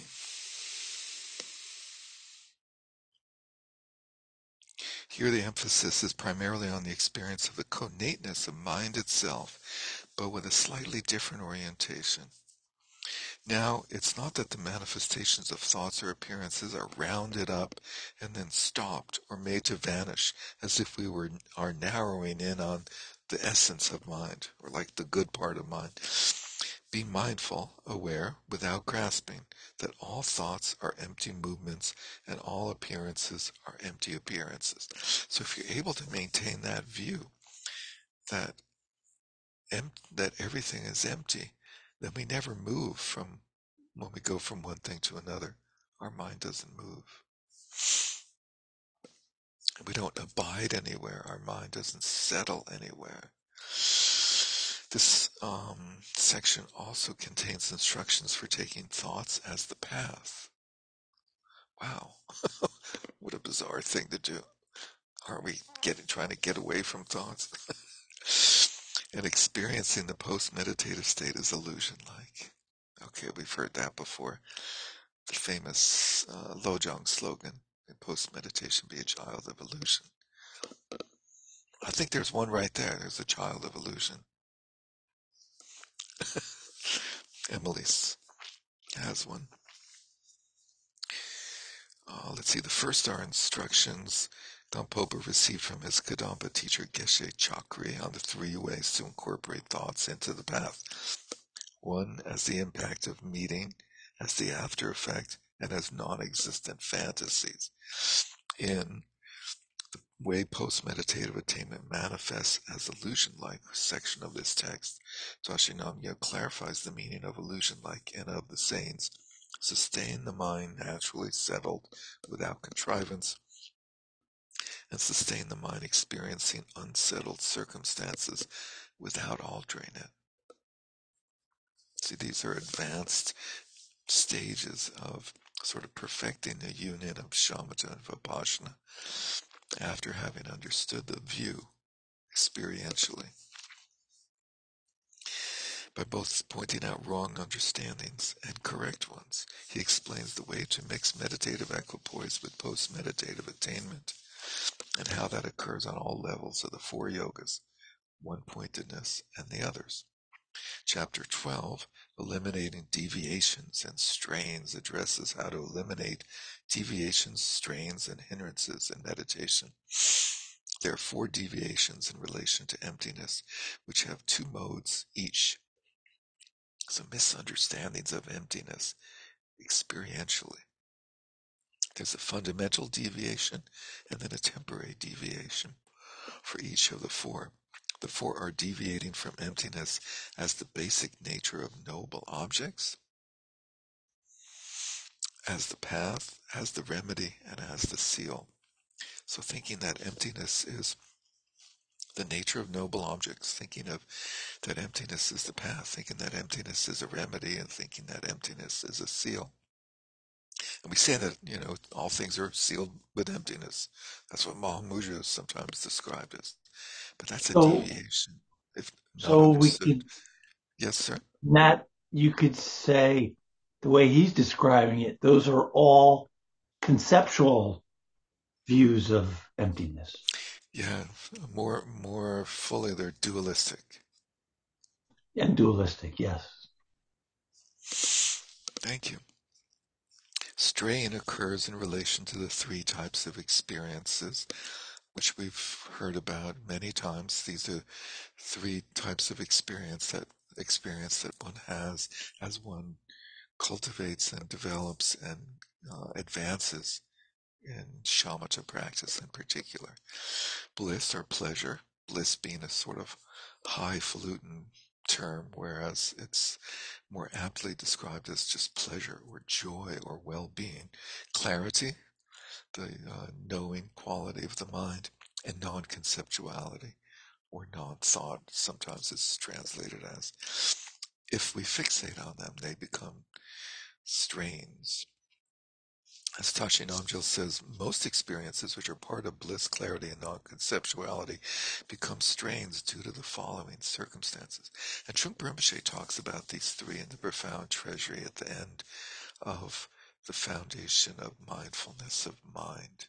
Here the emphasis is primarily on the experience of the connateness of mind itself, but with a slightly different orientation. Now, it's not that the manifestations of thoughts or appearances are rounded up and then stopped or made to vanish as if we were are narrowing in on the essence of mind, or like the good part of mind. Be mindful, aware, without grasping, that all thoughts are empty movements and all appearances are empty appearances. So if you're able to maintain that view, that em- that everything is empty, then we never move from when we go from one thing to another. Our mind doesn't move. We don't abide anywhere. Our mind doesn't settle anywhere. This um, section also contains instructions for taking thoughts as the path. Wow, what a bizarre thing to do. Aren't we getting trying to get away from thoughts? And experiencing the post-meditative state is illusion-like. Okay, we've heard that before. The famous uh, Lojong slogan, in post-meditation, be a child of illusion. I think there's one right there. There's a child of illusion. Emily's has one. Uh, let's see, the first are instructions Gampopa received from his Kadampa teacher Geshe Chakri on the three ways to incorporate thoughts into the path. One, as the impact of meeting as the after effect and as non-existent fantasies. In the way post-meditative attainment manifests as illusion-like section of this text, Tashi Namgyal clarifies the meaning of illusion-like and of the sayings, sustain the mind naturally settled without contrivance, and sustain the mind experiencing unsettled circumstances without altering it. See, these are advanced stages of sort of perfecting the union of shamatha and vipassana after having understood the view experientially. By both pointing out wrong understandings and correct ones, he explains the way to mix meditative equipoise with post-meditative attainment, and how that occurs on all levels of the four yogas, one-pointedness and the others. Chapter twelve, Eliminating Deviations and Strains, addresses how to eliminate deviations, strains, and hindrances in meditation. There are four deviations in relation to emptiness, which have two modes each. So misunderstandings of emptiness experientially. There's a fundamental deviation and then a temporary deviation for each of the four. The four are deviating from emptiness as the basic nature of noble objects, as the path, as the remedy, and as the seal. So thinking that emptiness is the nature of noble objects, thinking of that emptiness is the path, thinking that emptiness is a remedy, and thinking that emptiness is a seal. And we say that, you know, all things are sealed with emptiness. That's what Mahamudra is sometimes described as. But that's a So, deviation, if not so we understood. could, Yes, sir? Nat, you could say the way he's describing it, those are all conceptual views of emptiness. Yeah, more more fully, they're dualistic. And dualistic, yes. Thank you. Strain occurs in relation to the three types of experiences, which we've heard about many times. These are three types of experience that experience that one has as one cultivates and develops and uh, advances in shamatha practice in particular. Bliss or pleasure, bliss being a sort of highfalutin term, whereas it's more aptly described as just pleasure or joy or well-being. Clarity, the uh, knowing quality of the mind, and non-conceptuality or non-thought, sometimes it's translated as. If we fixate on them, they become strains. As Tashi Namgyal says, most experiences which are part of bliss, clarity, and non-conceptuality become strains due to the following circumstances. And Trungpa Rinpoche talks about these three in the Profound Treasury at the end of the Foundation of Mindfulness of Mind,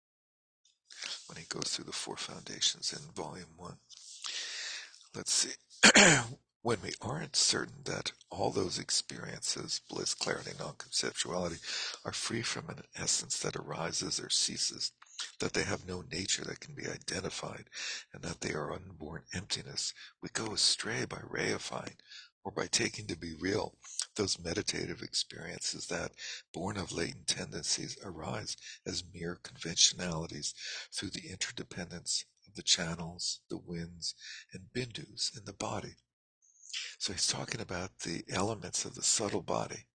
when he goes through the four foundations in volume one. Let's see. When we aren't certain that all those experiences, bliss, clarity, non-conceptuality, are free from an essence that arises or ceases, that they have no nature that can be identified, and that they are unborn emptiness, we go astray by reifying or by taking to be real those meditative experiences that, born of latent tendencies, arise as mere conventionalities through the interdependence of the channels, the winds, and bindus in the body. So he's talking about the elements of the subtle body.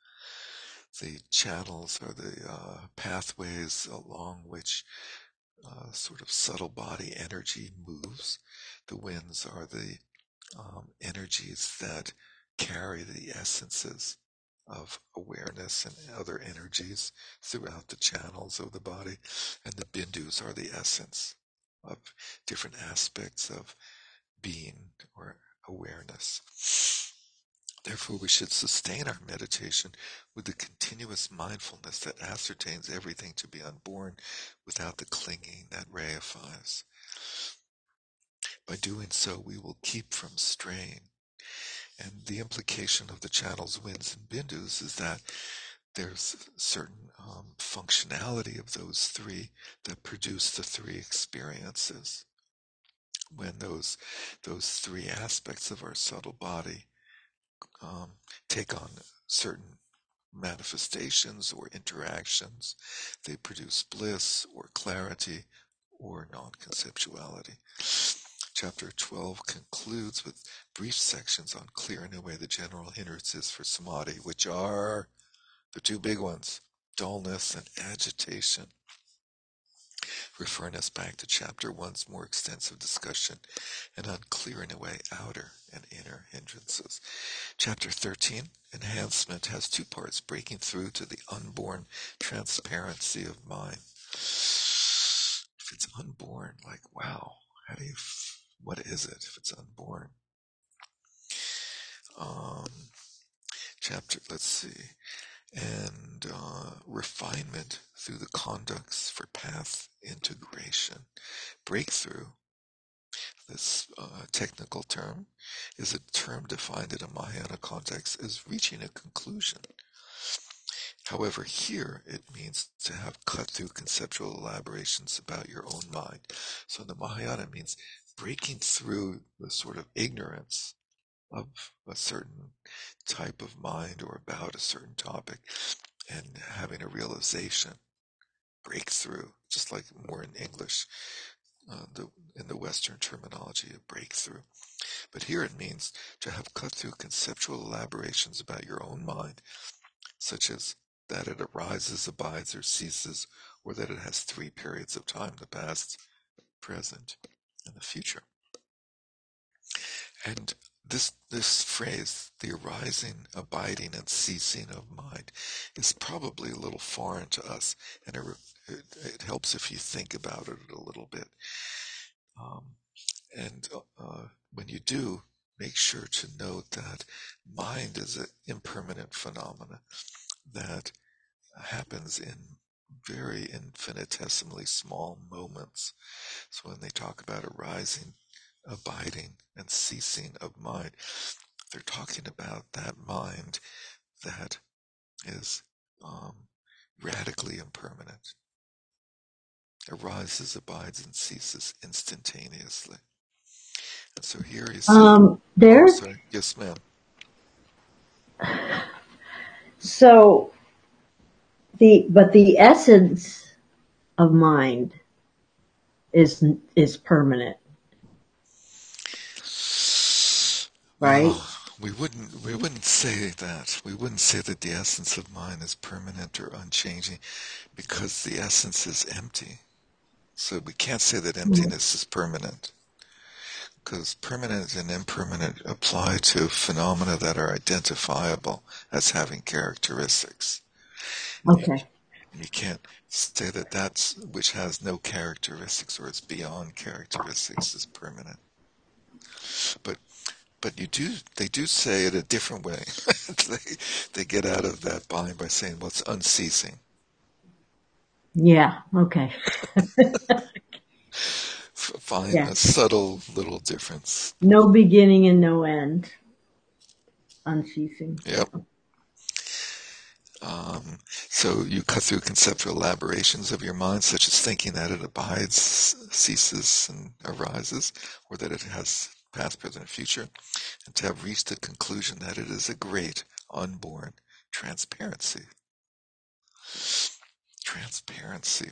The channels are the uh, pathways along which uh, sort of subtle body energy moves. The winds are the um, energies that carry the essences of awareness and other energies throughout the channels of the body. And the bindus are the essence of different aspects of being or awareness. Therefore, we should sustain our meditation with the continuous mindfulness that ascertains everything to be unborn without the clinging that reifies. By doing so, we will keep from strain. And the implication of the channels, winds, and bindus is that there's certain um, functionality of those three that produce the three experiences. When those those three aspects of our subtle body um, take on certain manifestations or interactions. They produce bliss or clarity or non-conceptuality. Chapter twelve concludes with brief sections on clearing away the general hindrances for samadhi, which are the two big ones, dullness and agitation, referring us back to chapter one's more extensive discussion and on clearing away outer and inner hindrances. Chapter thirteen, enhancement, has two parts, breaking through to the unborn transparency of mind. If it's unborn, like, wow, how do you, what is it if it's unborn? Um, chapter, let's see, and uh, refinement through the conducts for path integration. Breakthrough, this uh, technical term, is a term defined in a Mahayana context as reaching a conclusion. However, here it means to have cut through conceptual elaborations about your own mind. So the Mahayana means breaking through the sort of ignorance of a certain type of mind or about a certain topic and having a realization, breakthrough, just like more in English, uh, the, in the Western terminology of breakthrough. But here it means to have cut through conceptual elaborations about your own mind, such as that it arises, abides, or ceases, or that it has three periods of time, the past, present, and the future. And this this phrase, the arising, abiding, and ceasing of mind, is probably a little foreign to us, and it, it, it helps if you think about it a little bit. Um, and uh, when you do, make sure to note that mind is an impermanent phenomena that happens in very infinitesimally small moments. So when they talk about arising, abiding, and ceasing of mind, they're talking about that mind that is um, radically impermanent. Arises, abides, and ceases instantaneously. And so here you see. Um, Oh, there's sorry. Yes, ma'am. so the but the essence of mind is is permanent, right? Well, we wouldn't we wouldn't say that. We wouldn't say that the essence of mind is permanent or unchanging, because the essence is empty. So we can't say that emptiness is permanent, because permanent and impermanent apply to phenomena that are identifiable as having characteristics. Okay. And you can't say that that's which has no characteristics or is beyond characteristics is permanent. But But you do, they do say it a different way. they, they get out of that bind by saying, well, it's unceasing. Yeah. Okay. Find Yeah. a subtle little difference. No beginning and no end. Unceasing. Yep. Um, so you cut through conceptual elaborations of your mind, such as thinking that it abides, ceases, and arises, or that it has past, present, and future, and to have reached the conclusion that it is a great, unborn transparency. Transparency.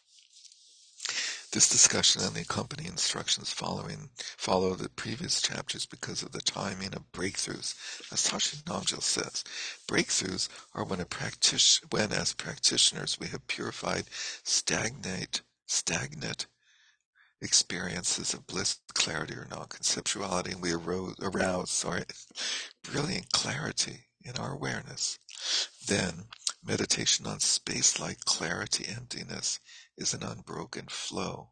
This discussion and the accompanying instructions following follow the previous chapters because of the timing of breakthroughs. As Tashi Namgyal says, breakthroughs are when a practice, when as practitioners we have purified stagnate, stagnant experiences of bliss, clarity, or non-conceptuality, and we arouse, arouse sorry, brilliant clarity in our awareness. Then meditation on space-like clarity, emptiness, is an unbroken flow.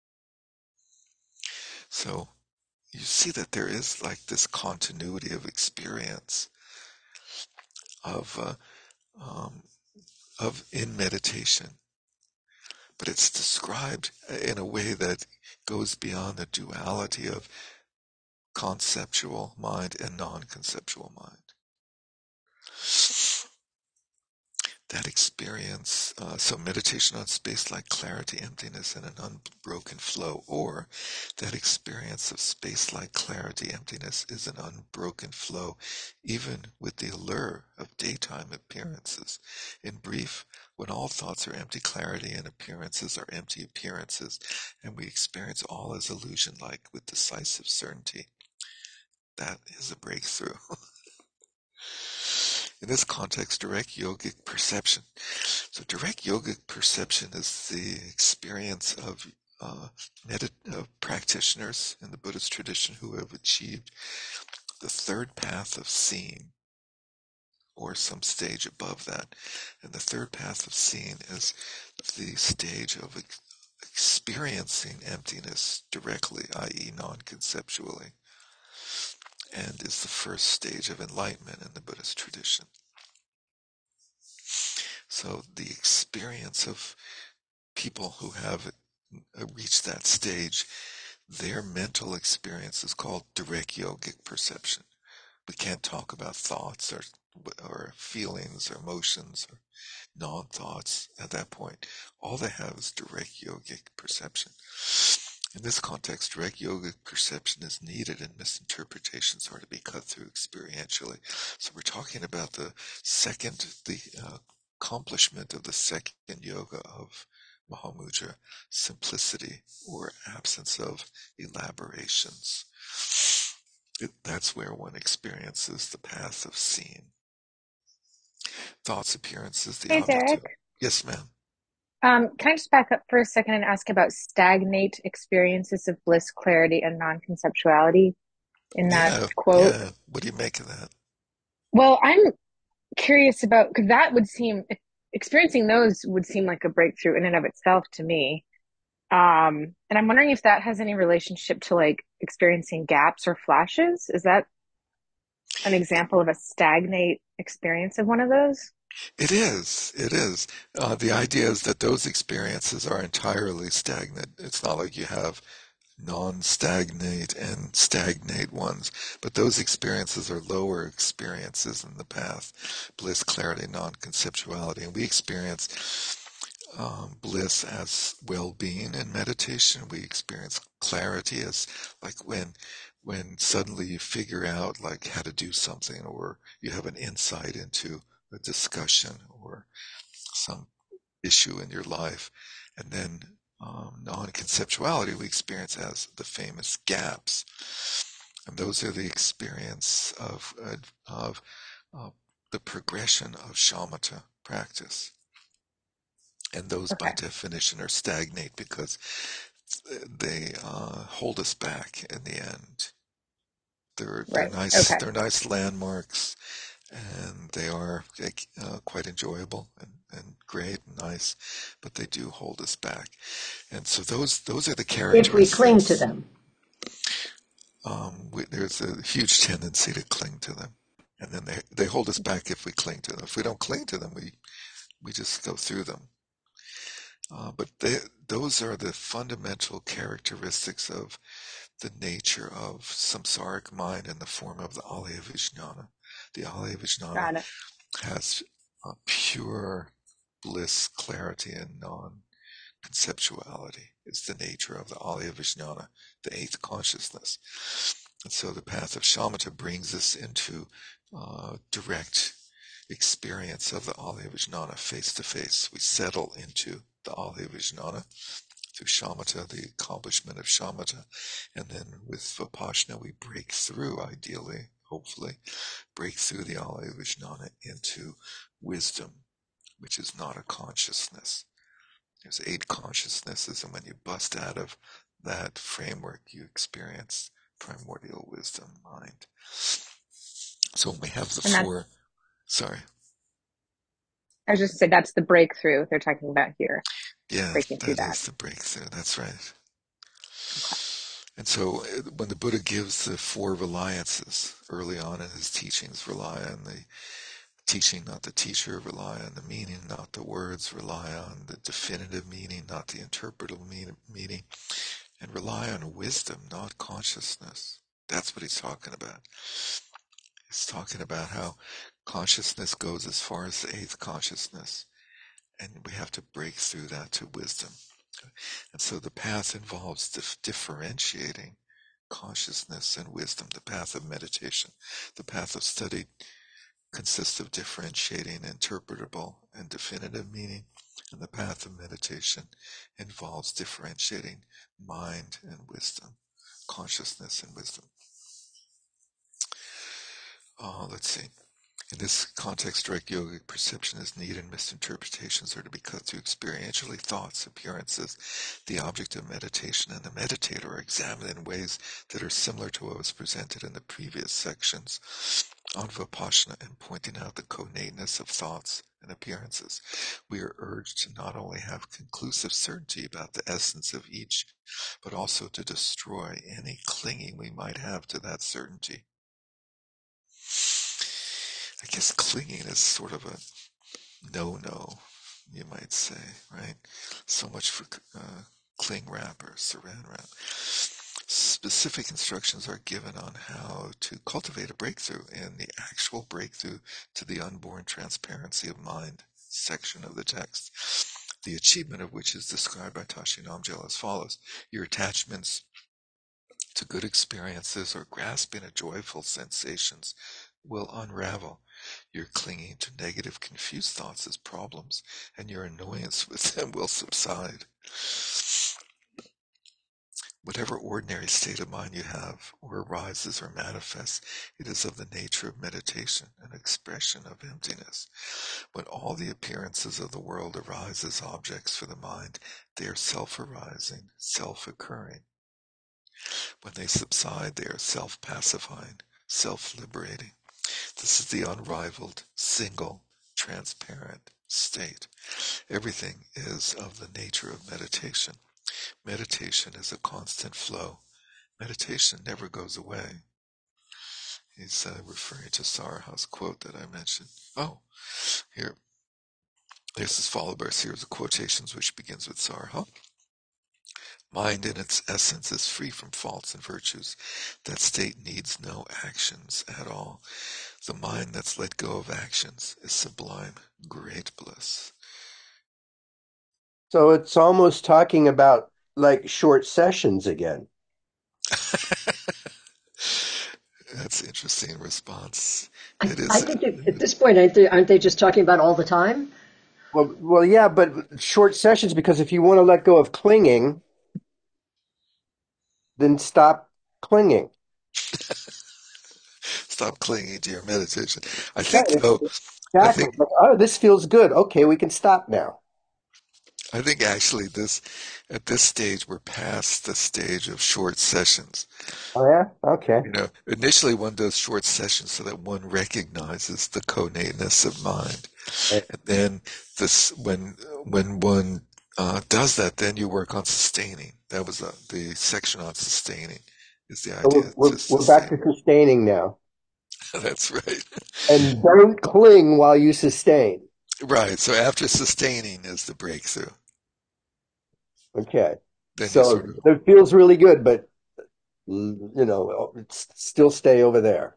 So you see that there is like this continuity of experience of uh, um, of in meditation, but it's described in a way that goes beyond the duality of conceptual mind and non-conceptual mind. that experience, uh, so meditation on space-like clarity, emptiness, and an unbroken flow, or that experience of space-like clarity, emptiness, is an unbroken flow, even with the allure of daytime appearances. In brief, when all thoughts are empty clarity and appearances are empty appearances, and we experience all as illusion-like with decisive certainty, that is a breakthrough. In this context, direct yogic perception. So direct yogic perception is the experience of uh, medit- of practitioners in the Buddhist tradition who have achieved the third path of seeing, or some stage above that. And the third path of seeing is the stage of ex- experiencing emptiness directly, that is non-conceptually, and is the first stage of enlightenment in the Buddhist tradition. So the experience of people who have reached that stage, their mental experience is called direct yogic perception. We can't talk about thoughts or or feelings or emotions or non-thoughts at that point. All they have is direct yogic perception. In this context, direct yogic perception is needed and misinterpretations are to be cut through experientially. So we're talking about the second, the uh, accomplishment of the second yoga of Mahamudra, simplicity or absence of elaborations. It, that's where one experiences the path of seeing. Thoughts, appearances, the Hey, object of... Derek. Yes, ma'am. Um, can I just back up for a second and ask about stagnate experiences of bliss, clarity, and non-conceptuality in that Yeah, quote? yeah. What do you make of that? Well, I'm curious about, because that would seem, experiencing those would seem like a breakthrough in and of itself to me. Um, and I'm wondering if that has any relationship to like experiencing gaps or flashes. Is that an example of a stagnate experience of one of those? It is. It is. Uh, the idea is that those experiences are entirely stagnant. It's not like you have non-stagnate and stagnate ones, but those experiences are lower experiences in the path. Bliss, clarity, non-conceptuality. And we experience um, bliss as well-being in meditation. We experience clarity as like when when suddenly you figure out like how to do something, or you have an insight into a discussion or some issue in your life. And then um, non-conceptuality we experience as the famous gaps. And those are the experience of, of uh, the progression of shamatha practice. And those by Okay. definition are stagnate because they uh, hold us back in the end. They're, they're Right. nice, Okay. they're nice landmarks, and they are uh, quite enjoyable and, and great and nice, but they do hold us back. And so those those are the If we cling to characteristics. them. Um, we, there's a huge tendency to cling to them, and then they they hold us back if we cling to them. If we don't cling to them, we we just go through them. Uh, but they, those are the fundamental characteristics of the nature of samsaric mind in the form of the Alaya Vijnana. The Alaya Vijnana Got it. has a pure bliss, clarity, and non-conceptuality. It's the nature of the Alaya Vijnana, the eighth consciousness. And so the path of shamatha brings us into uh, direct experience of the Alaya Vijnana face to face. We settle into the Alaya Vijnana through shamatha, the accomplishment of shamatha, and then with vipassana we break through, ideally, hopefully, break through the Alaya Vijnana into wisdom, which is not a consciousness. There's eight consciousnesses, and when you bust out of that framework, you experience primordial wisdom mind. So when we have the And that's, four, sorry, I was just said that's the breakthrough they're talking about here, yeah, breaking through that that. is the breakthrough. That's right. Okay. And so uh, when the Buddha gives the four reliances early on in his teachings, rely on the teaching, not the teacher, rely on the meaning, not the words, rely on the definitive meaning, not the interpretable meaning, and rely on wisdom, not consciousness. That's what he's talking about. He's talking about how Consciousness goes as far as the eighth consciousness, and we have to break through that to wisdom. And so the path involves dif- differentiating consciousness and wisdom. The path of meditation, the path of study consists of differentiating interpretable and definitive meaning, and the path of meditation involves differentiating mind and wisdom, consciousness and wisdom. Uh, let's see. In this context, direct yogic perception is needed and misinterpretations are to be cut through experientially. Thoughts, appearances, the object of meditation, and the meditator are examined in ways that are similar to what was presented in the previous sections on Vipassana and pointing out the connateness of thoughts and appearances. We are urged to not only have conclusive certainty about the essence of each, but also to destroy any clinging we might have to that certainty. I guess clinging is sort of a no-no, you might say, right? So much for uh, cling wrap or saran wrap. Specific instructions are given on how to cultivate a breakthrough in the actual breakthrough to the unborn transparency of mind section of the text, the achievement of which is described by Tashi Namgyal as follows. Your attachments to good experiences or grasping at joyful sensations will unravel. Your clinging to negative, confused thoughts as problems, and your annoyance with them will subside. Whatever ordinary state of mind you have, or arises or manifests, it is of the nature of meditation, an expression of emptiness. When all the appearances of the world arise as objects for the mind, they are self-arising, self-occurring. When they subside, they are self-pacifying, self-liberating. This is the unrivaled, single, transparent state. Everything is of the nature of meditation. Meditation is a constant flow. Meditation never goes away. He's uh, referring to Saraha's quote that I mentioned. Oh, here. This is followed by a series of quotations which begins with Saraha. Mind in its essence is free from faults and virtues. That state needs no actions at all. The mind that's let go of actions is sublime, great bliss. So it's almost talking about like short sessions again. That's an interesting response. I, It I is. think that at this point, aren't they, aren't they just talking about all the time? Well, well, yeah, but short sessions, because if you want to let go of clinging, then stop clinging. Stop clinging to your meditation. I Yeah, think it's- though, I exactly. think Like, oh, this feels good. Okay, we can stop now. I think actually this at this stage we're past the stage of short sessions. Oh yeah? Okay. You know, initially one does short sessions so that one recognizes the connateness of mind, Right. and then this when when one uh, does that, then you work on sustaining. That was uh, the section on sustaining. Is the So idea we're, to we're, we're back sustain? to sustaining now. That's right. And don't cling while you sustain. Right. So after sustaining is the breakthrough. Okay. Then you So sort of, it feels really good, but mm, you know, it's still stay over there.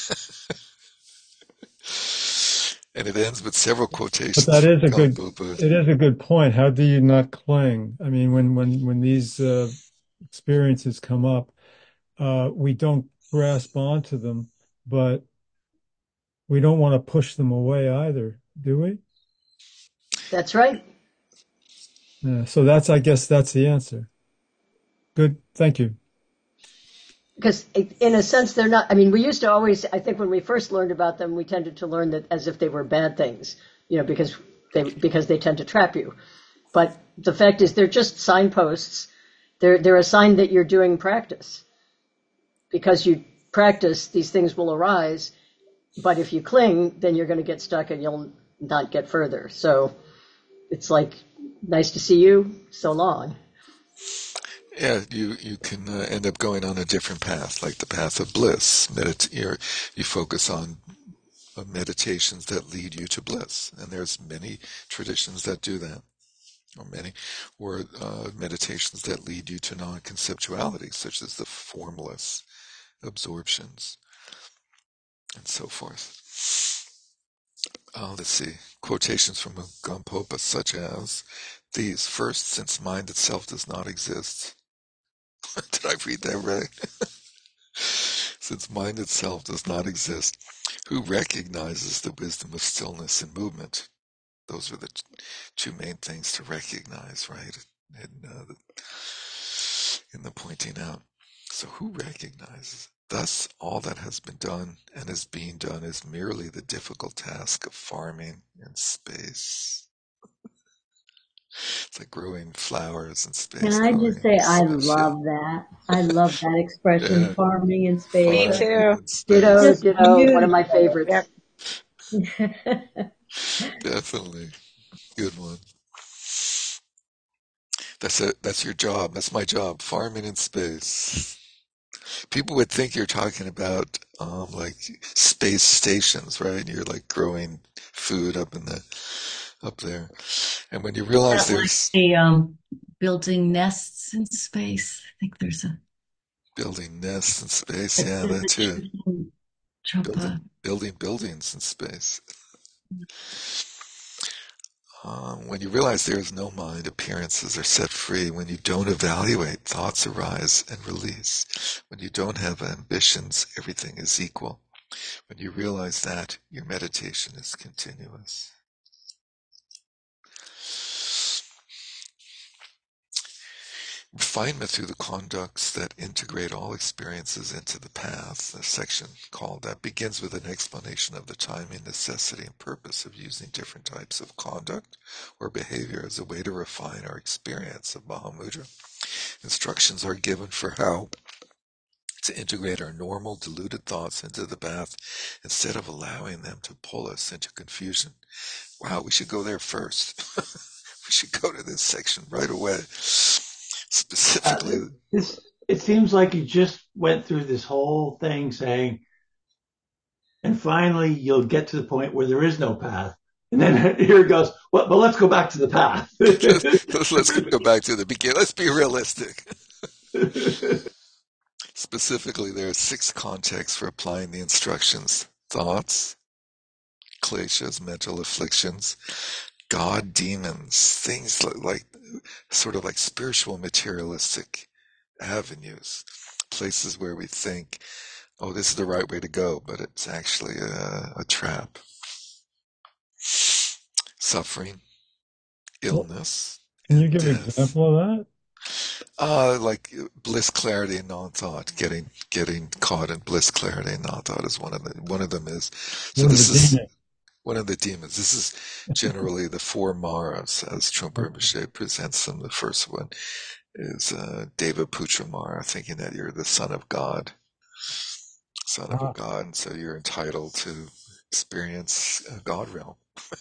and it ends with several But quotations that from is a good Gongpo Buddha. it is a good point. How do you not cling? I mean, when when when these uh, experiences come up, uh, we don't grasp onto them, but we don't want to push them away either, do we? That's right. Yeah, so that's, I guess that's the answer. Good. Thank you. Because in a sense, they're not, I mean, we used to always, I think when we first learned about them, we tended to learn that as if they were bad things, you know, because they, because they tend to trap you. But the fact is they're just signposts. They're, they're a sign that you're doing practice. Because you practice, these things will arise. But if you cling, then you're going to get stuck and you'll not get further. So it's like, nice to see you, so long. Yeah, you you can uh, end up going on a different path, like the path of bliss. Medit- you're, you focus on uh, meditations that lead you to bliss, and there's many traditions that do that, or many, or uh, meditations that lead you to non-conceptuality, such as the formless absorptions and so forth. Uh, let's see. Quotations from Gampopa, such as these. First, since mind itself does not exist. Did I read that right? Since mind itself does not exist, who recognizes the wisdom of stillness and movement? Those are the t- two main things to recognize, right? In, uh, the, in the pointing out. So who recognizes? Thus, all that has been done and is being done is merely the difficult task of farming in space. It's like growing flowers in Can space, I growing just say I space. Yeah, love that? I love that expression, yeah. farming in space. Me Farming too. in Ditto, space. Just ditto, one of my beautiful. favorites. Yep. Definitely. Good one. That's it. That's your job. That's my job. Farming in space. People would think you're talking about um, like space stations, right? You're like growing food up in the up there, and when you realize That like there's the um, building nests in space. I think there's a, building nests in space, a yeah, that physics too. from Building Trumpa. building buildings in space. Um, when you realize there is no mind, appearances are set free. When you don't evaluate, thoughts arise and release. When you don't have ambitions, everything is equal. When you realize that, your meditation is continuous. Refinement through the conducts that integrate all experiences into the path, a section called that begins with an explanation of the timing, necessity, and purpose of using different types of conduct or behavior as a way to refine our experience of Mahamudra. Instructions are given for how to integrate our normal diluted thoughts into the path instead of allowing them to pull us into confusion. Wow, we should go there first. We should go to this section right away. Uh, Specifically, this it seems like you just went through this whole thing saying, and finally you'll get to the point where there is no path. And then here it goes. Well, but let's go back to the path. let's, let's go back to the beginning. Let's be realistic. Specifically, there are six contexts for applying the instructions: thoughts, kleshas, mental afflictions, God, demons, things like, like sort of like spiritual materialistic avenues, places where we think, oh, this is the right way to go, but it's actually a, a trap. Suffering, Well, illness, can you and give an death. example of that? Uh, like bliss, clarity, and non-thought. Getting getting caught in bliss, clarity, and non-thought is one of the one of them is. So One of the this is demons. one of the demons. This is generally the four maras, as Trungpa Okay. Rinpoche presents them. The first one is uh, Deva Putra Mara, thinking that you're the son of God, son of a Ah, god, and so you're entitled to experience a God realm.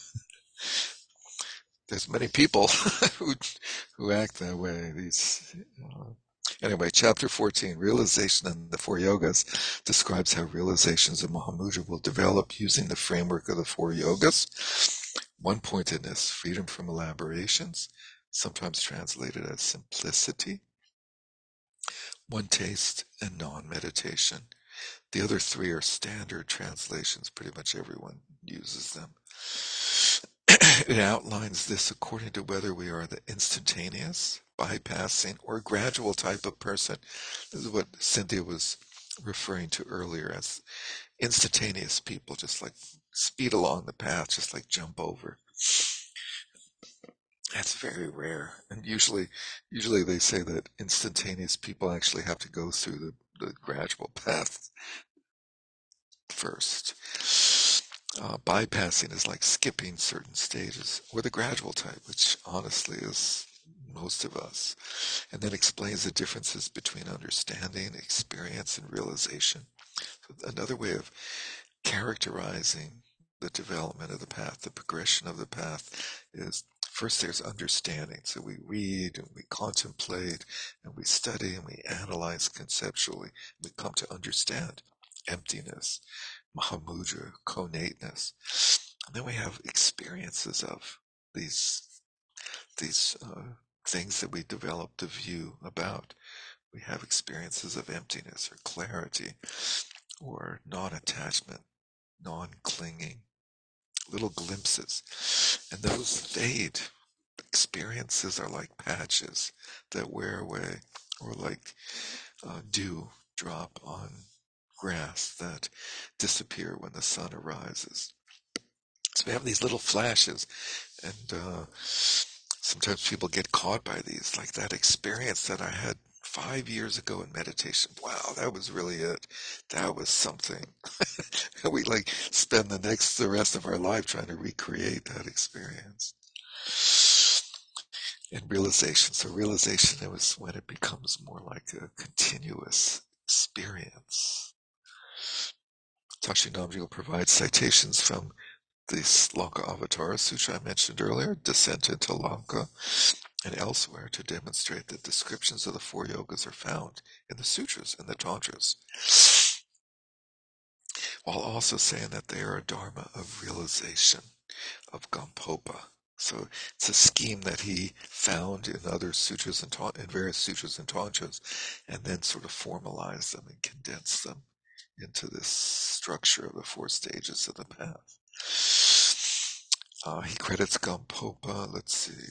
There's many people who who act that way. These uh, anyway, chapter fourteen, realization and the four yogas, describes how realizations of Mahamudra will develop using the framework of the four yogas. One pointedness, freedom from elaborations, sometimes translated as simplicity. One taste and non-meditation. The other three are standard translations. Pretty much everyone uses them. It outlines this according to whether we are the instantaneous, bypassing, or gradual type of person. This is what Cynthia was referring to earlier as instantaneous people, just like speed along the path, just like jump over. That's very rare. And usually, usually they say that instantaneous people actually have to go through the, the gradual path first. Uh, bypassing is like skipping certain stages, or the gradual type, which honestly is most of us, and then explains the differences between understanding, experience, and realization. So another way of characterizing the development of the path, the progression of the path, is first there's understanding. So we read and we contemplate and we study and we analyze conceptually. We come to understand emptiness, Mahamudra, conateness. And then we have experiences of these these uh, things that we developed a view about. We have experiences of emptiness or clarity or non-attachment, non-clinging, little glimpses, and those fade. Experiences are like patches that wear away, or like uh, dew drop on grass that disappear when the sun arises. So we have these little flashes, and uh, sometimes people get caught by these, like that experience that I had five years ago in meditation. Wow, that was really it. That was something. And we like spend the next, the rest of our life trying to recreate that experience. And realization. So realization is when it becomes more like a continuous experience. Tashi Namgyal provides citations from the Lanka Avatara Sutra I mentioned earlier, Descent into Lanka, and elsewhere to demonstrate that descriptions of the four yogas are found in the sutras and the tantras, while also saying that they are a dharma of realization, of Gampopa. So it's a scheme that he found in other sutras and ta- in various sutras and tantras, and then sort of formalized them and condensed them into this structure of the four stages of the path. Uh, he credits Gampopa, let's see,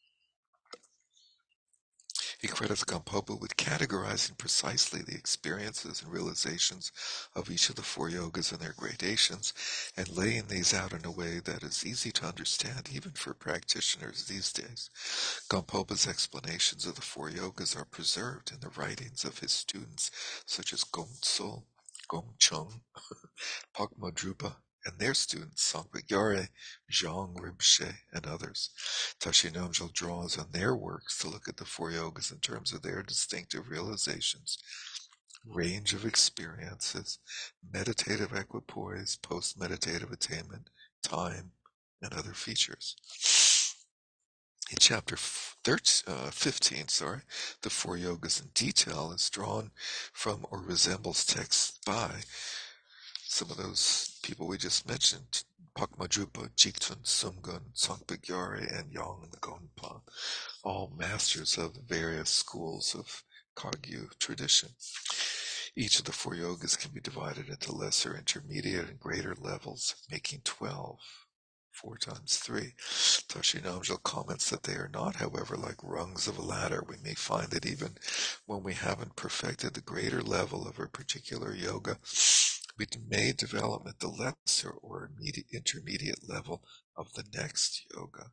he credits Gampopa with categorizing precisely the experiences and realizations of each of the four yogas and their gradations, and laying these out in a way that is easy to understand even for practitioners these days. Gampopa's explanations of the four yogas are preserved in the writings of his students, such as Gongtso, Gongcheng, Pakmadrupa, and their students Sangpa Gyare, Zhang Rinpoche, and others. Tashi Namgyal draws on their works to look at the four yogas in terms of their distinctive realizations, range of experiences, meditative equipoise, post-meditative attainment, time, and other features. In chapter thirteen, uh, fifteen, sorry, the four yogas in detail is drawn from or resembles texts by some of those people we just mentioned, Pakmadrupa, Jigtun, Sumgun, Sangpa Gyare, and Yang Gonpa, all masters of the various schools of Kagyu tradition. Each of the four yogas can be divided into lesser, intermediate, and greater levels, making twelve. Four times three. Tashi Namgyal comments that they are not, however, like rungs of a ladder. We may find that even when we haven't perfected the greater level of a particular yoga, we may develop at the lesser or immediate, intermediate level of the next yoga,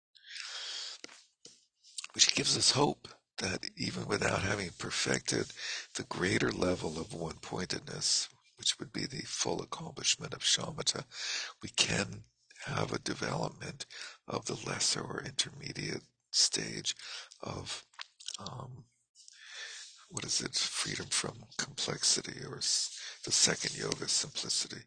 which gives us hope that even without having perfected the greater level of one-pointedness, which would be the full accomplishment of shamatha, we can have a development of the lesser or intermediate stage of um, what is it? Freedom from complexity, or the second yoga, simplicity.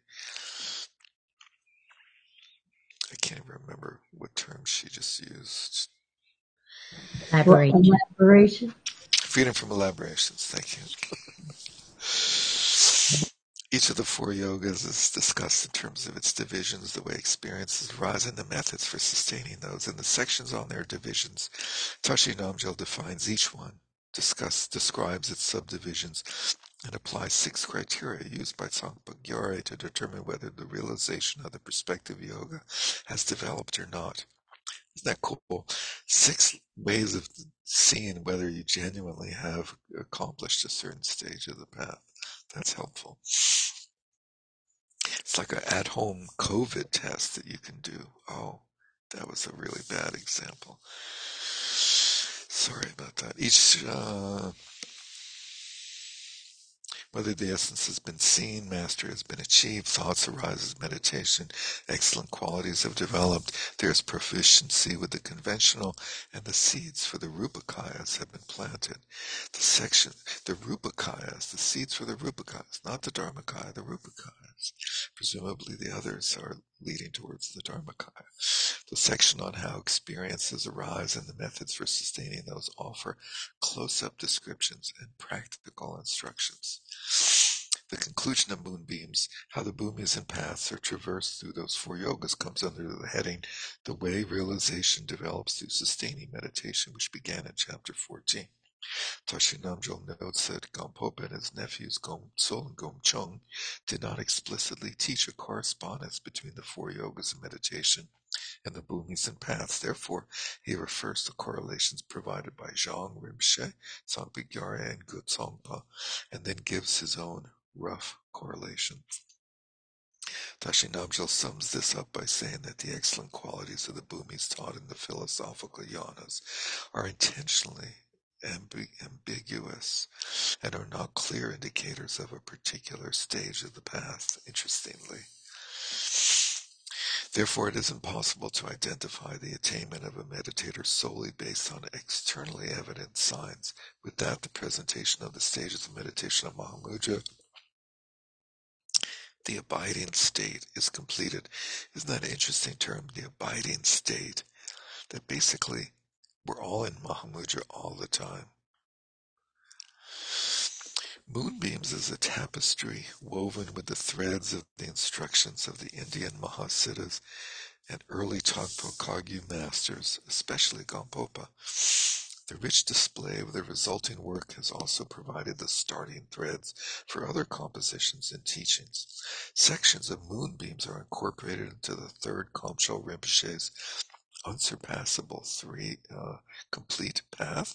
I can't remember what term she just used. Elaboration. Elaboration. Freedom from elaborations. Thank you. Each of the four yogas is discussed in terms of its divisions, the way experiences arise, and the methods for sustaining those. In the sections on their divisions, Tashi Namgyal defines each one, discuss, describes its subdivisions, and applies six criteria used by Sangpa Gyare to determine whether the realization of the perspective yoga has developed or not. Isn't that cool? Six ways of seeing whether you genuinely have accomplished a certain stage of the path. That's helpful. It's like an at-home COVID test that you can do. Oh, that was a really bad example. Sorry about that. Each, uh, whether the essence has been seen, mastery has been achieved, thoughts arise, meditation, excellent qualities have developed, there's proficiency with the conventional, and the seeds for the Rupakayas have been planted. The section, the Rupakayas, the seeds for the Rupakayas, not the Dharmakaya, the Rupakayas. Presumably the others are leading towards the Dharmakaya. The section on how experiences arise and the methods for sustaining those offer close-up descriptions and practical instructions. The conclusion of Moonbeams, how the bhumis and paths are traversed through those four yogas, comes under the heading, The Way Realization Develops Through Sustaining Meditation, which began in chapter fourteen. Tashi Namgyal notes that Gampopa and his nephews Gomtsul and Gomchung did not explicitly teach a correspondence between the four yogas of meditation and the bhumis and paths. Therefore, he refers to correlations provided by Zhang Rinpoche, Tsongpa Gyare, and Gutsongpa, and then gives his own rough correlation. Tashi Namgyal sums this up by saying that the excellent qualities of the bhumis taught in the philosophical yanas are intentionally ambi- ambiguous and are not clear indicators of a particular stage of the path, interestingly. Therefore, it is impossible to identify the attainment of a meditator solely based on externally evident signs. With that, the presentation of the stages of meditation of Mahamudra, the abiding state, is completed. Isn't that an interesting term, the abiding state? That basically we're all in Mahamudra all the time. Moonbeams is a tapestry woven with the threads of the instructions of the Indian Mahasiddhas and early Tongpo Kagyu masters, especially Gampopa. The rich display of the resulting work has also provided the starting threads for other compositions and teachings. Sections of moonbeams are incorporated into the third Kamcho Rinpoche's unsurpassable three uh, complete path.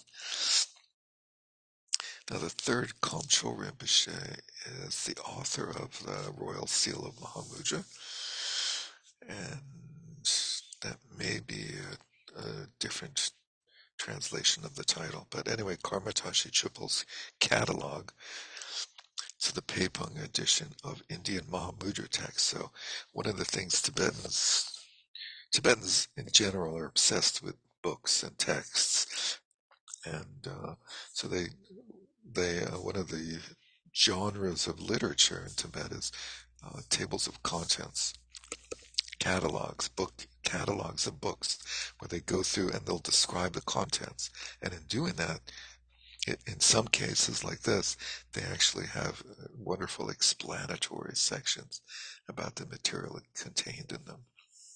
Now, the third Kamcho Rinpoche is the author of the Royal Seal of Mahamudra, and that may be a, a different translation of the title. But anyway, Karmatashi Chupal's catalog to the Pepung edition of Indian Mahamudra text. So one of the things Tibetans, Tibetans in general are obsessed with books and texts. And uh, so they, they uh, one of the genres of literature in Tibet is uh, tables of contents. Catalogs, book catalogs of books, where they go through and they'll describe the contents. And in doing that, it, in some cases like this, they actually have wonderful explanatory sections about the material contained in them.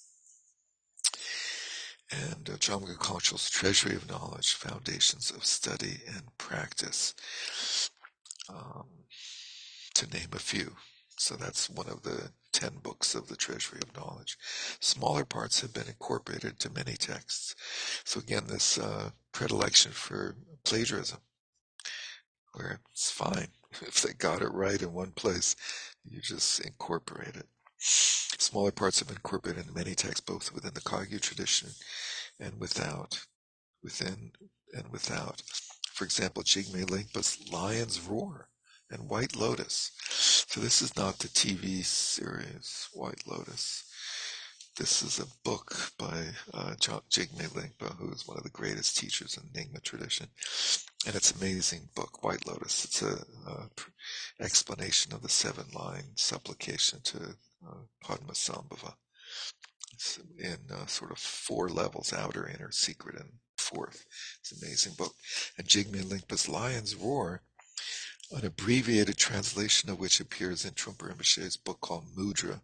And uh, Jamga Kongtrul's Treasury of Knowledge, Foundations of Study and Practice, um, to name a few. So that's one of the ten books of the Treasury of Knowledge. Smaller parts have been incorporated to many texts. So again, this uh, predilection for plagiarism, where it's fine. If they got it right in one place, you just incorporate it. Smaller parts have been incorporated into many texts, both within the Kagyu tradition and without, within and without. For example, Jigme Lingpa's Lion's Roar and White Lotus. So this is not the T V series White Lotus. This is a book by uh, Jigme Lingpa, who is one of the greatest teachers in the Nyingma tradition. And it's an amazing book, White Lotus. It's a, a explanation of the seven-line supplication to uh, Padmasambhava. It's in uh, sort of four levels, outer, inner, secret, and fourth. It's an amazing book. And Jigme Lingpa's Lion's Roar, an abbreviated translation of which appears in Trungpa Rinpoche's book called Mudra,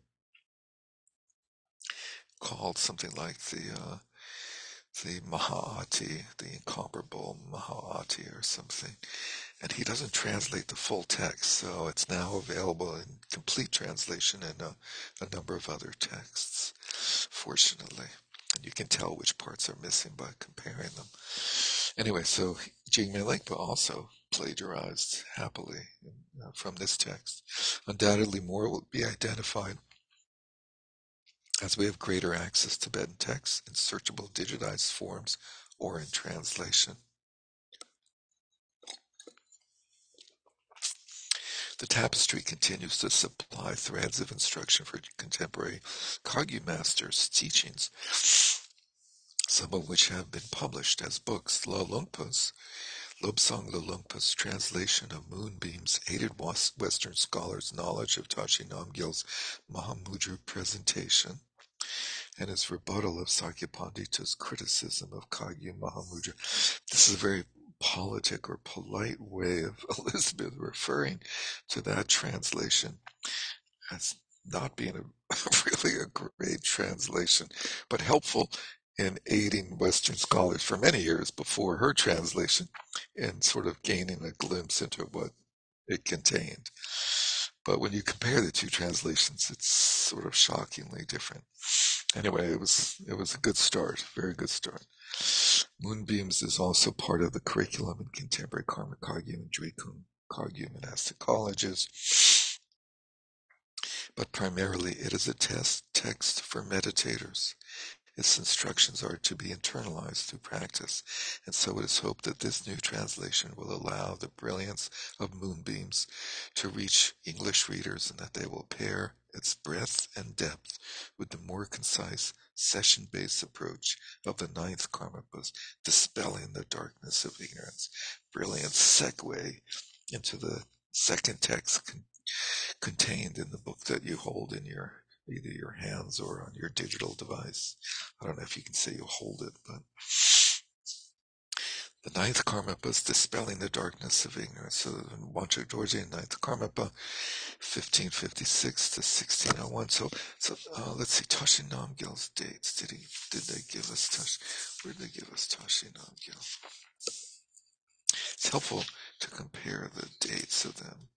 called something like the uh, the Maha'ati, the incomparable Maha'ati or something. And he doesn't translate the full text, so it's now available in complete translation in a, a number of other texts, fortunately. And you can tell which parts are missing by comparing them. Anyway, so Jigme Lingpa also plagiarized happily uh, from this text. Undoubtedly more will be identified as we have greater access to Tibetan texts in searchable digitized forms or in translation. The tapestry continues to supply threads of instruction for contemporary Kagyu masters' teachings, some of which have been published as books. La Lungpa's, Lobsang La Lungpa's translation of Moonbeams aided Western scholars' knowledge of Tashi Namgyal's Mahamudra presentation and his rebuttal of Sakyapandita's criticism of Kagyu Mahamudra. This is a very politic or polite way of Elizabeth referring to that translation as not being a really a great translation, but helpful in aiding Western scholars for many years before her translation and sort of gaining a glimpse into what it contained. But when you compare the two translations, it's sort of shockingly different. Anyway, it was it was a good start, very good start. Moonbeams is also part of the curriculum in contemporary Karma Kagyu and Drikung Kagyu monastic colleges, but primarily it is a test text for meditators. Its instructions are to be internalized through practice, and so it is hoped that this new translation will allow the brilliance of Moonbeams to reach English readers and that they will pair its breadth and depth with the more concise, session-based approach of the ninth Karmapas, dispelling the darkness of ignorance. Brilliant segue into the second text con- contained in the book that you hold in your either your hands or on your digital device. I don't know if you can say you hold it, but the ninth Karmapa is dispelling the darkness of ignorance. So in Wanchak Dorje, ninth Karmapa, fifteen fifty-six to sixteen oh one. So, so uh, let's see, Tashi Namgyal's dates. Did he? Did they give us Tashi? Where did they give us Tashi Namgyal? It's helpful to compare the dates of them.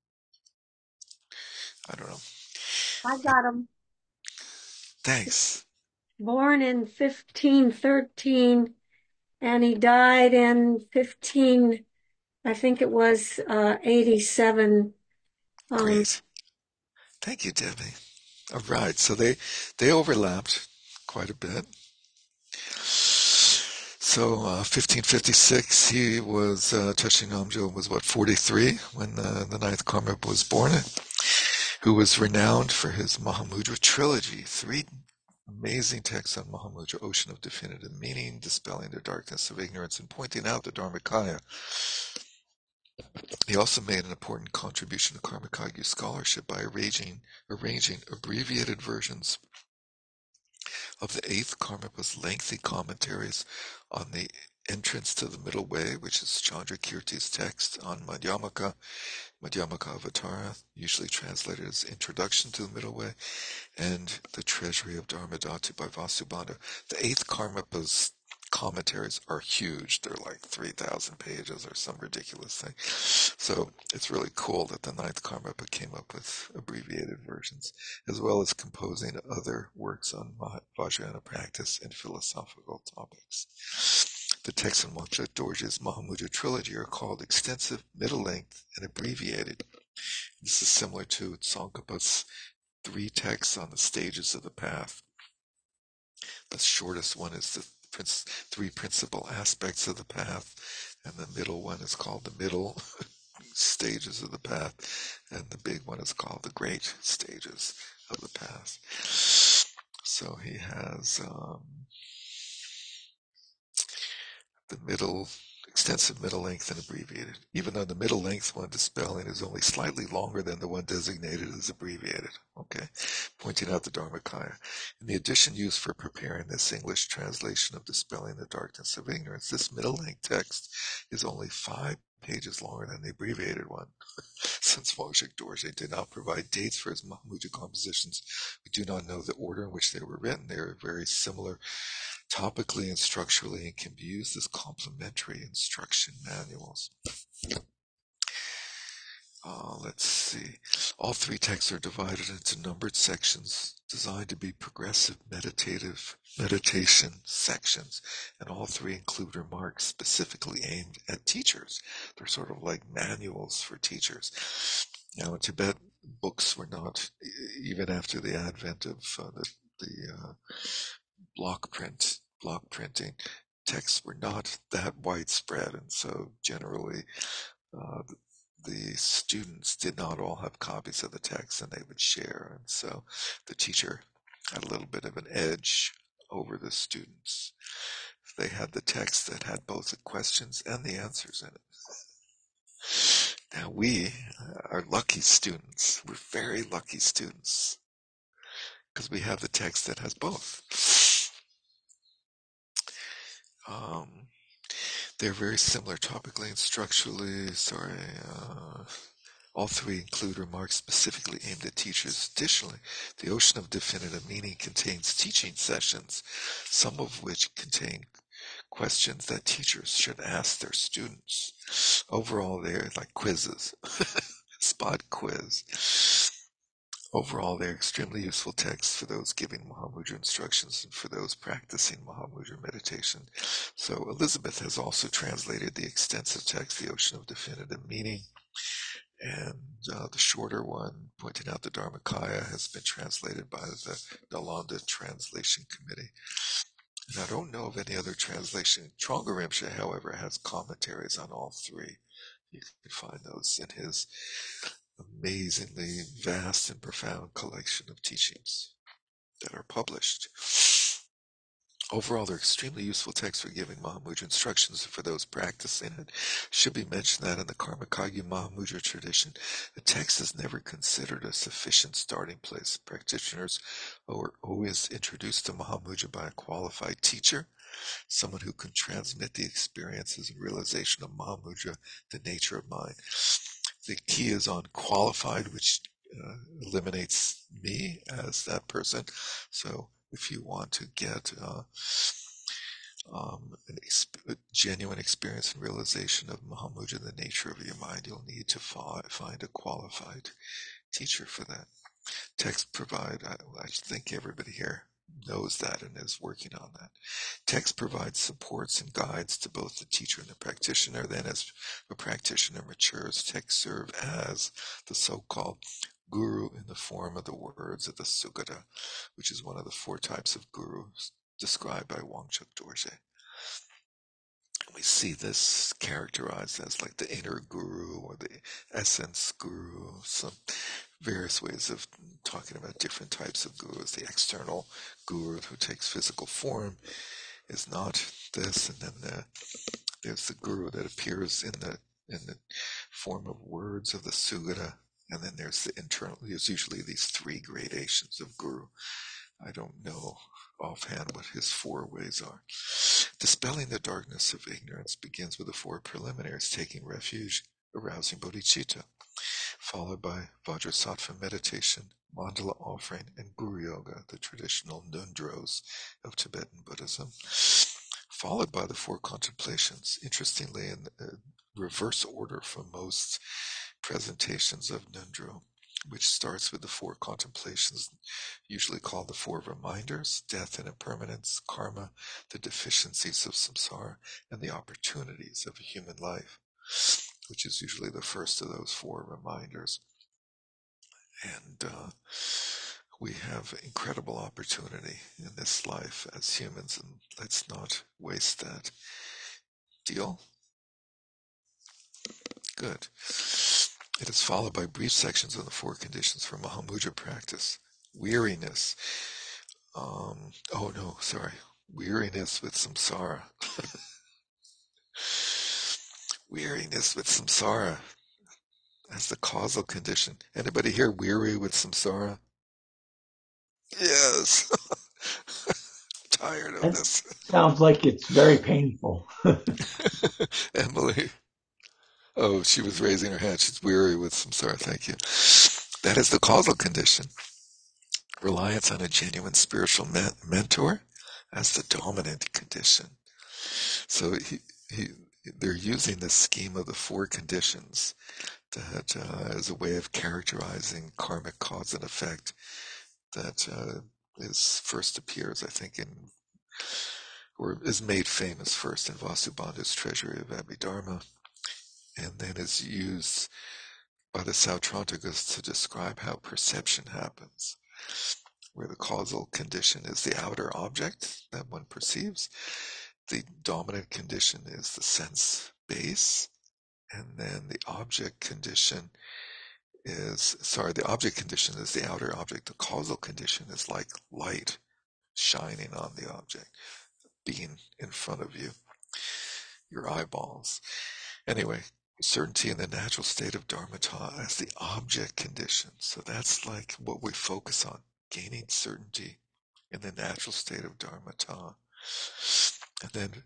I don't know. I got him. Thanks. Born in fifteen thirteen, and he died in fifteen, I think it was uh, eighty-seven. Um, Great. Thank you, Debbie. All right, so they they overlapped quite a bit. So uh, fifteen fifty-six, he was uh, Tashi Namgyal was what forty-three when uh, the ninth Karmapa was born, who was renowned for his Mahamudra trilogy, three amazing texts on Mahamudra, Ocean of Definitive Meaning, dispelling the darkness of ignorance, and pointing out the Dharmakaya. He also made an important contribution to Karma Kagyu scholarship by arranging, arranging abbreviated versions of the eighth Karmapa's lengthy commentaries on the entrance to the middle way, which is Chandrakirti's text on Madhyamaka, Madhyamaka Avatara, usually translated as Introduction to the Middle Way, and The Treasury of Dharmadhatu by Vasubandhu. The eighth Karmapa's commentaries are huge. They're like three thousand pages or some ridiculous thing. So it's really cool that the ninth Karmapa came up with abbreviated versions, as well as composing other works on Vajrayana practice and philosophical topics. The texts in Wanchak Dorje's Mahamudra trilogy are called extensive, middle length, and abbreviated. This is similar to Tsongkhapa's three texts on the stages of the path. The shortest one is the three principal aspects of the path, and the middle one is called the middle stages of the path, and the big one is called the great stages of the path. So he has um, the middle, extensive middle length and abbreviated, even though the middle length one, dispelling, is only slightly longer than the one designated as abbreviated, okay, pointing out the Dharmakaya. In the edition used for preparing this English translation of Dispelling the Darkness of Ignorance, this middle length text is only five pages longer than the abbreviated one. Since Wanchak Dorje did not provide dates for his Mahamudra compositions, we do not know the order in which they were written. They are very similar topically and structurally and can be used as complementary instruction manuals. Uh, let's see. All three texts are divided into numbered sections designed to be progressive meditative meditation sections, and all three include remarks specifically aimed at teachers. They're sort of like manuals for teachers. Now, in Tibet, books were not, even after the advent of uh, the, the uh, block print, block printing, texts were not that widespread, and so generally uh, the, the students did not all have copies of the text, and they would share, and so the teacher had a little bit of an edge over the students. They had the text that had both the questions and the answers in it. Now we are lucky students. We're very lucky students because we have the text that has both. Um, they're very similar topically and structurally. Sorry. Uh, All three include remarks specifically aimed at teachers. Additionally, the Ocean of Definitive Meaning contains teaching sessions, some of which contain questions that teachers should ask their students. Overall, they're like quizzes. Spot quiz. Overall, they're extremely useful texts for those giving Mahamudra instructions and for those practicing Mahamudra meditation. So Elizabeth has also translated the extensive text, The Ocean of Definitive Meaning, and uh, the shorter one, pointing out the Dharmakaya, has been translated by the Nalanda Translation Committee. And I don't know of any other translation. Trungpa Rinpoche, however, has commentaries on all three. You can find those in his amazingly vast and profound collection of teachings that are published. Overall, they're extremely useful texts for giving Mahamudra instructions for those practicing it. Should be mentioned that in the Karmakagya Mahamudra tradition, a text is never considered a sufficient starting place. Practitioners are always introduced to Mahamudra by a qualified teacher, someone who can transmit the experiences and realization of Mahamudra, the nature of mind. The key is on qualified, which uh, eliminates me as that person. So if you want to get uh, um, an exp- a genuine experience and realization of Mahamudra, the nature of your mind, you'll need to fi- find a qualified teacher for that. Text provide, I, I think everybody here knows that and is working on that. Text provides supports and guides to both the teacher and the practitioner. Then as a practitioner matures, texts serve as the so-called guru in the form of the words of the Sugata, which is one of the four types of gurus described by Wangchuk Dorje. We see this characterized as like the inner guru or the essence guru, some various ways of talking about different types of gurus. The external guru who takes physical form is not this, and then the, there's the guru that appears in the in the form of words of the Sugata, and then there's the internal. There's usually these three gradations of guru. I don't know offhand what his four ways are. Dispelling the darkness of ignorance begins with the four preliminaries: taking refuge, arousing bodhicitta, followed by Vajrasattva meditation, mandala offering, and Guru Yoga, the traditional nundros of Tibetan Buddhism, followed by the four contemplations, interestingly in uh, reverse order from most presentations of nundro, which starts with the four contemplations, usually called the four reminders: death and impermanence, karma, the deficiencies of samsara, and the opportunities of a human life, which is usually the first of those four reminders. And uh, we have incredible opportunity in this life as humans, and let's not waste that. Deal? Good. It is followed by brief sections on the four conditions for Mahamudra practice. Weariness. Um, oh no, sorry. Weariness with samsara. Weariness with samsara as the causal condition. Anybody here weary with samsara? Yes. Tired of That this. sounds like it's very painful. Emily. Oh, she was raising her hand. She's weary with samsara. Thank you. That is the causal condition. Reliance on a genuine spiritual men- mentor as the dominant condition. So he, he, they're using the scheme of the four conditions that uh, as a way of characterizing karmic cause and effect that uh, is first appears, I think, in or is made famous first in Vasubandhu's Treasury of Abhidharma, and then is used by the Sautrantikas to describe how perception happens, where the causal condition is the outer object that one perceives, the dominant condition is the sense base, and then the object condition is, sorry, the object condition is the outer object. The causal condition is like light shining on the object, being in front of you, your eyeballs. Anyway, certainty in the natural state of dharmata as the object condition. So that's like what we focus on, gaining certainty in the natural state of dharmata. And then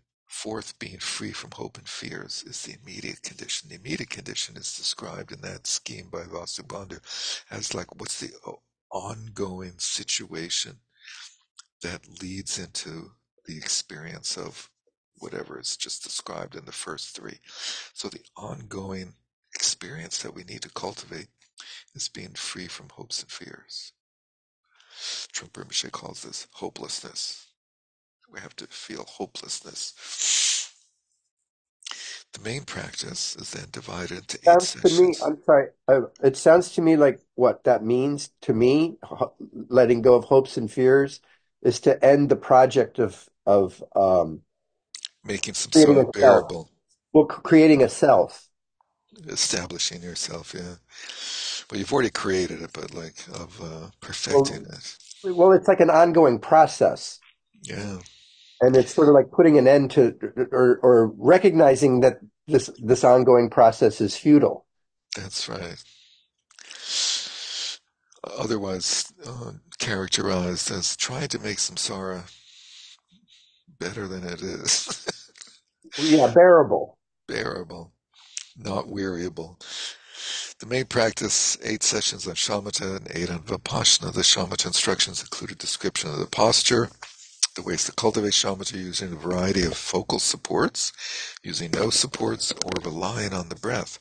fourth, being free from hope and fears, is the immediate condition. The immediate condition is described in that scheme by Vasubandhu as like, what's the ongoing situation that leads into the experience of whatever is just described in the first three. So the ongoing experience that we need to cultivate is being free from hopes and fears. Trungpa Rinpoche calls this hopelessness. We have to feel hopelessness. The main practice is then divided into eight Sounds to me, sessions. I'm sorry, uh, it sounds to me like what that means to me, ho- letting go of hopes and fears, is to end the project of of um, Making creating samsara a self. bearable. Well, c- creating a self. Establishing yourself, yeah. Well, you've already created it, but like of uh, perfecting Well, it. well, it's like an ongoing process, Yeah, and it's sort of like putting an end to, or or recognizing that this this ongoing process is futile. that's right. Otherwise uh, characterized as trying to make samsara better than it is. Yeah, bearable. Bearable, not weariable. The main practice, eight sessions on shamatha and eight on vipassana. The shamatha instructions include a description of the posture, the ways to cultivate shamatha using a variety of focal supports, using no supports, or relying on the breath.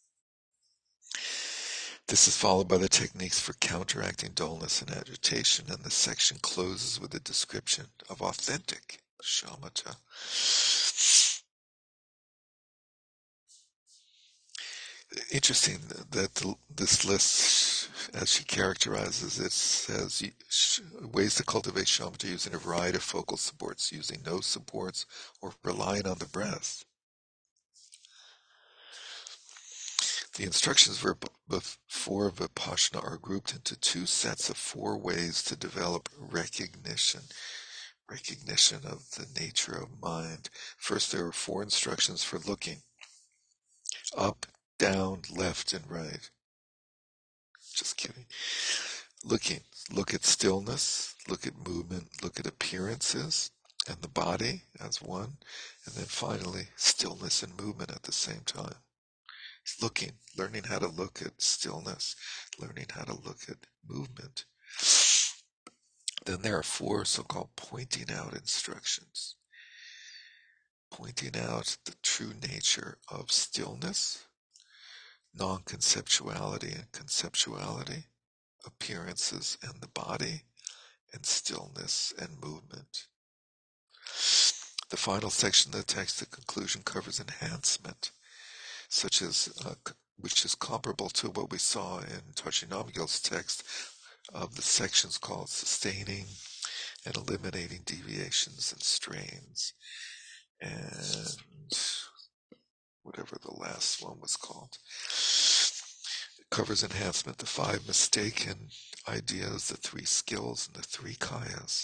This is followed by the techniques for counteracting dullness and agitation, and the section closes with a description of authentic shamatha. Interesting that the, this list, as she characterizes it, says ways to cultivate shamatha using a variety of focal supports, using no supports, or relying on the breath. The instructions for vipassana are grouped into two sets of four ways to develop recognition. Recognition of the nature of mind. First, there are four instructions for looking. Up, down, left, and right. Just kidding. Looking. Look at stillness, look at movement, look at appearances and the body as one, and then finally, stillness and movement at the same time. Looking, learning how to look at stillness, learning how to look at movement. Then there are four so-called pointing out instructions. Pointing out the true nature of stillness, non-conceptuality and conceptuality, appearances and the body, and stillness and movement. The final section of the text, the conclusion, covers enhancement, such as uh, which is comparable to what we saw in Tashi Namgyal's text of the sections called sustaining and eliminating deviations and strains, and whatever the last one was called. It covers enhancement, the five mistaken ideas, the three skills, and the three kayas.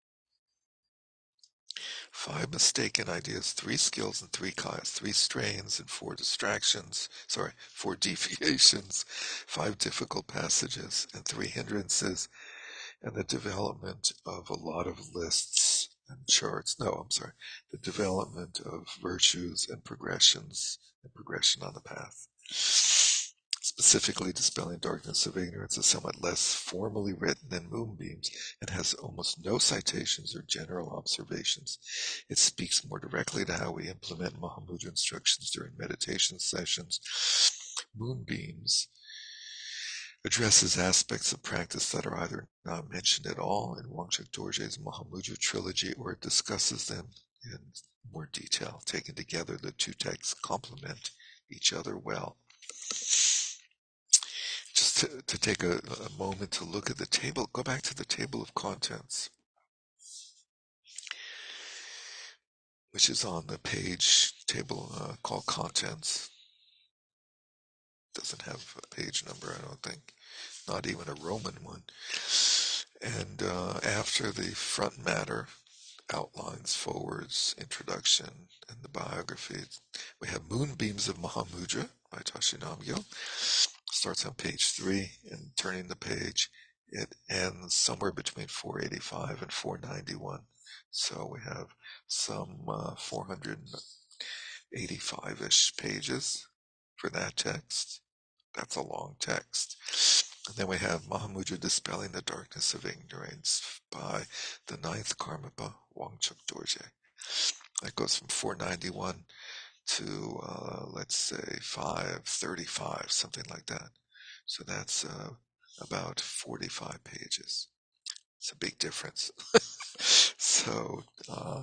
Five mistaken ideas, three skills, and three kayas, three strains and four distractions, sorry, four deviations, five difficult passages, and three hindrances, and the development of a lot of lists and charts. No, I'm sorry, the development of virtues and progressions and progression on the path. Specifically, Dispelling Darkness of Ignorance is somewhat less formally written than Moonbeams and has almost no citations or general observations. It speaks more directly to how we implement Mahamudra instructions during meditation sessions. Moonbeams addresses aspects of practice that are either not mentioned at all in Wangchuk Dorje's Mahamudra trilogy, or it discusses them in more detail. Taken together, the two texts complement each other well. Just to, to take a, a moment to look at the table, go back to the table of contents, which is on the page table uh, called Contents. Doesn't have a page number, I don't think, not even a Roman one. And uh, after the front matter, outlines, forwards, introduction, and the biography, we have Moonbeams of Mahamudra by Tashi Namgyal. Starts on page three, and turning the page, it ends somewhere between four eighty-five and four ninety-one. So we have some uh, four hundred eighty-five-ish pages for that text. That's a long text. And then we have Mahamudra Dispelling the Darkness of Ignorance by the ninth Karmapa, Wangchuk Dorje. That goes from four ninety-one to, uh, let's say, five thirty-five, something like that. So that's uh, about forty-five pages. It's a big difference. So uh,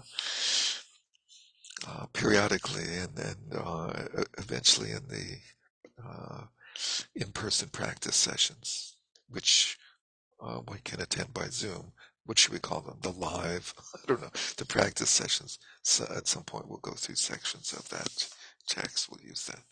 uh, periodically and then uh, eventually in the uh, in-person practice sessions, which uh, one can attend by Zoom. What should we call them? The live, I don't know, the practice sessions. So at some point we'll go through sections of that text. We'll use that.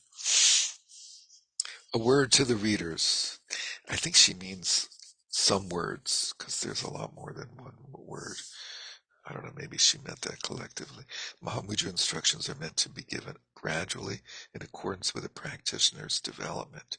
A word to the readers. I think she means some words, because there's a lot more than one word. I don't know, maybe she meant that collectively. Mahamudra instructions are meant to be given gradually in accordance with a practitioner's development.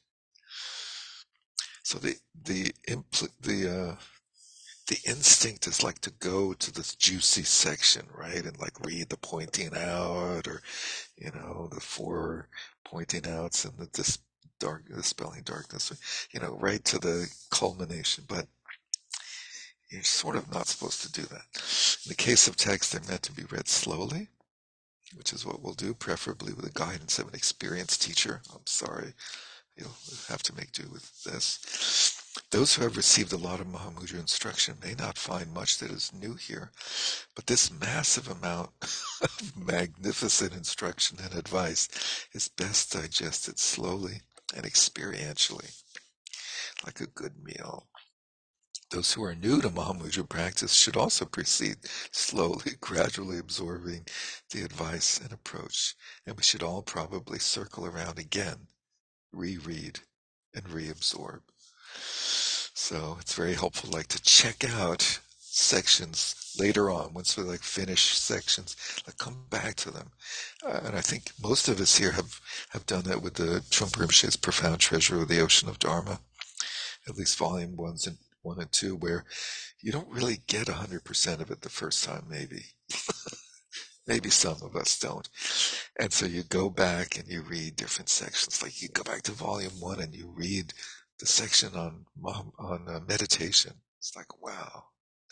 So the the impl- the uh, the instinct is like to go to this juicy section, right, and like read the pointing out, or you know, the four pointing outs and the dis- dark dispelling darkness, you know, right to the culmination. But you're sort of not supposed to do that. In the case of text, they're meant to be read slowly, which is what we'll do, preferably with the guidance of an experienced teacher. I'm sorry, you'll have to make do with this. Those who have received a lot of Mahamudra instruction may not find much that is new here, but this massive amount of magnificent instruction and advice is best digested slowly and experientially, like a good meal. Those who are new to Mahamudra practice should also proceed slowly, gradually absorbing the advice and approach, and we should all probably circle around again, reread, and reabsorb. So it's very helpful, like, to check out sections later on once we like finish sections, like come back to them. Uh, and I think most of us here have have done that with the Trungpa Rinpoche's Profound Treasure of the Ocean of Dharma, at least volume ones and one and two, where you don't really get one hundred percent of it the first time, maybe. Maybe some of us don't. And so you go back and you read different sections. Like you go back to volume one and you read the section on on uh, meditation. It's like, wow.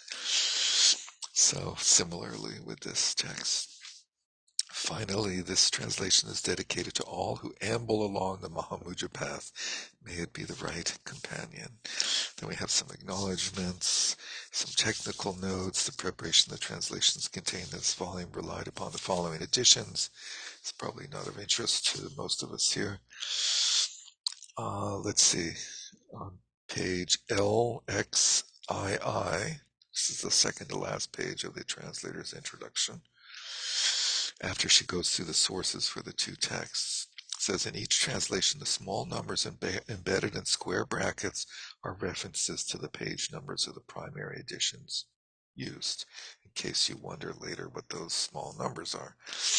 So similarly with this text. Finally, this translation is dedicated to all who amble along the Mahamudra path. May it be the right companion. Then we have some acknowledgments, some technical notes. The preparation of the translations contained in this volume relied upon the following editions. It's probably not of interest to most of us here. Uh, let's see. On page L X I I, this is the second to last page of the translator's introduction, after she goes through the sources for the two texts. It says, in each translation, the small numbers embe- embedded in square brackets are references to the page numbers of the primary editions used, in case you wonder later what those small numbers are.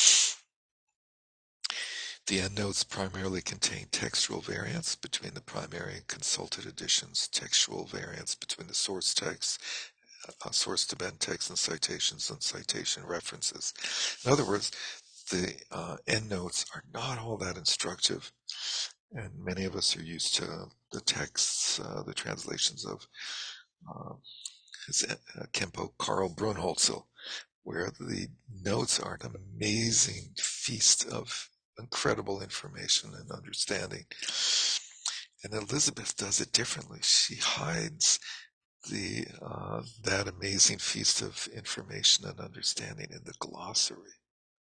The endnotes primarily contain textual variants between the primary and consulted editions, textual variants between the source text, uh, source Tibetan text and citations and citation references. In other words, the uh, endnotes are not all that instructive, and many of us are used to the texts, uh, the translations of uh, his, uh, Kempo Karl Brunholzl, where the notes are an amazing feast of incredible information and understanding. And Elizabeth does it differently. She hides the uh, that amazing feast of information and understanding in the glossary.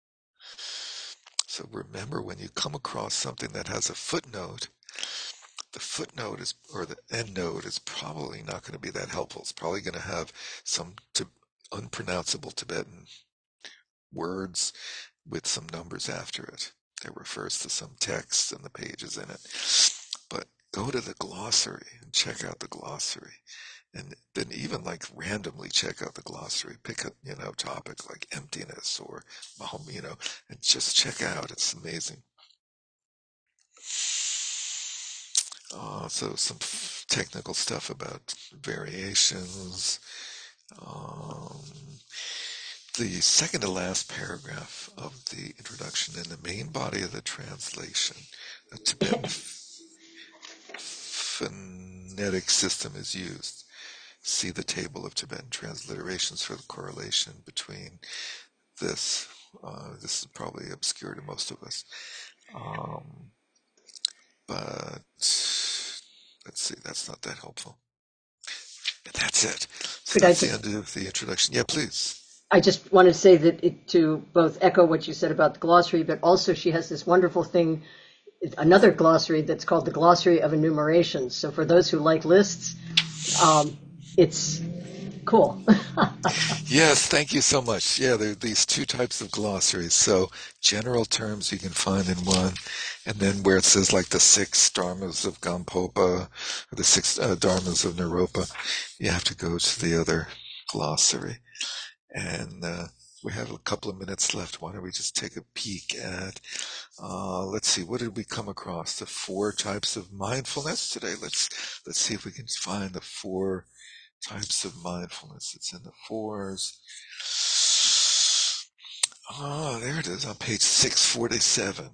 So remember, when you come across something that has a footnote, the footnote is, or the endnote is probably not going to be that helpful. It's probably going to have some t- unpronounceable Tibetan words with some numbers after it. It refers to some text and the pages in it. But go to the glossary and check out the glossary. And then even like randomly check out the glossary, pick a, you know, topic like emptiness or, you know, and just check out. It's amazing. Uh, so some f- technical stuff about variations. Um, the second to last paragraph of the introduction in the main body of the translation, the Tibetan phonetic system is used. See the table of Tibetan transliterations for the correlation between this. Uh, this is probably obscure to most of us. Um, but let's see, that's not that helpful. And that's it. So Could I that's the just, end of the introduction. Yeah, please. I just want to say that it, to both echo what you said about the glossary, but also she has this wonderful thing, another glossary that's called the Glossary of Enumerations. So for those who like lists, um, it's cool. Yes, thank you so much. Yeah, there are these two types of glossaries. So general terms you can find in one, and then where it says like the six dharmas of Gampopa, or the six uh, dharmas of Naropa, you have to go to the other glossary. And uh, we have a couple of minutes left. Why don't we just take a peek at, uh, let's see, what did we come across? The four types of mindfulness today. Let's let's see if we can find the four types of mindfulness. It's in the fours. Oh, there it is on page six forty-seven.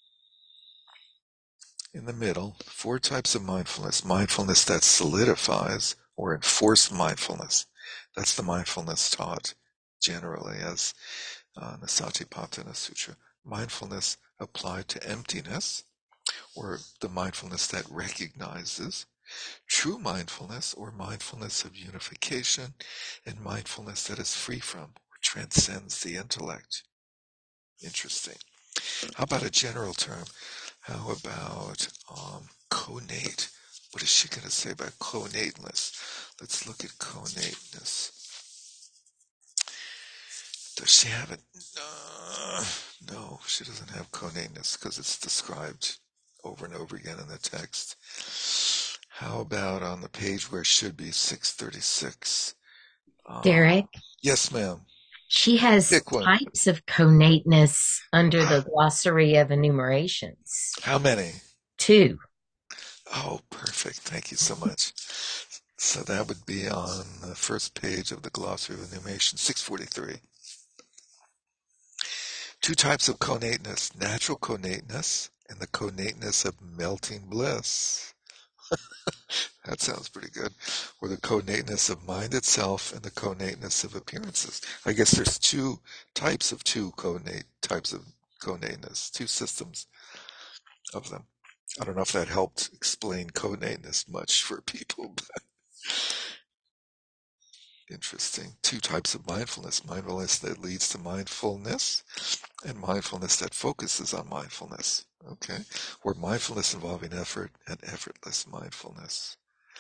In the middle, four types of mindfulness. Mindfulness that solidifies or enforced mindfulness. That's the mindfulness taught generally as uh, in the Satipatthana Sutra. Mindfulness applied to emptiness, or the mindfulness that recognizes. True mindfulness, or mindfulness of unification, and mindfulness that is free from or transcends the intellect. Interesting. How about a general term? How about um, connate? What is she going to say about connateness? Let's look at connateness. Does she have it? Uh, no, she doesn't have connateness because it's described over and over again in the text. How about on the page where it should be six thirty-six? Uh, Derek, yes, ma'am. she has Pick one. types of connateness under the glossary of enumerations. How many? Two. Oh, perfect. Thank you so much. So that would be on the first page of the glossary of enumeration, six forty-three. Two types of connateness, natural connateness and the connateness of melting bliss. That sounds pretty good. Or the connateness of mind itself and the connateness of appearances. I guess there's two types of two connate types of connateness, two systems of them. I don't know if that helped explain connateness much for people, but interesting. Two types of mindfulness. Mindfulness that leads to mindfulness and mindfulness that focuses on mindfulness. Okay. Or mindfulness involving effort and effortless mindfulness.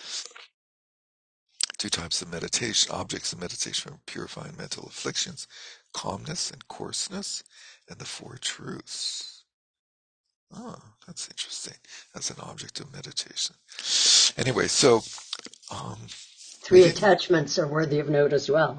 Two types of meditation, objects of meditation for purifying mental afflictions, calmness and coarseness, and the four truths. Oh, that's interesting. As an object of meditation. Anyway, so um, Three attachments are worthy of note as well.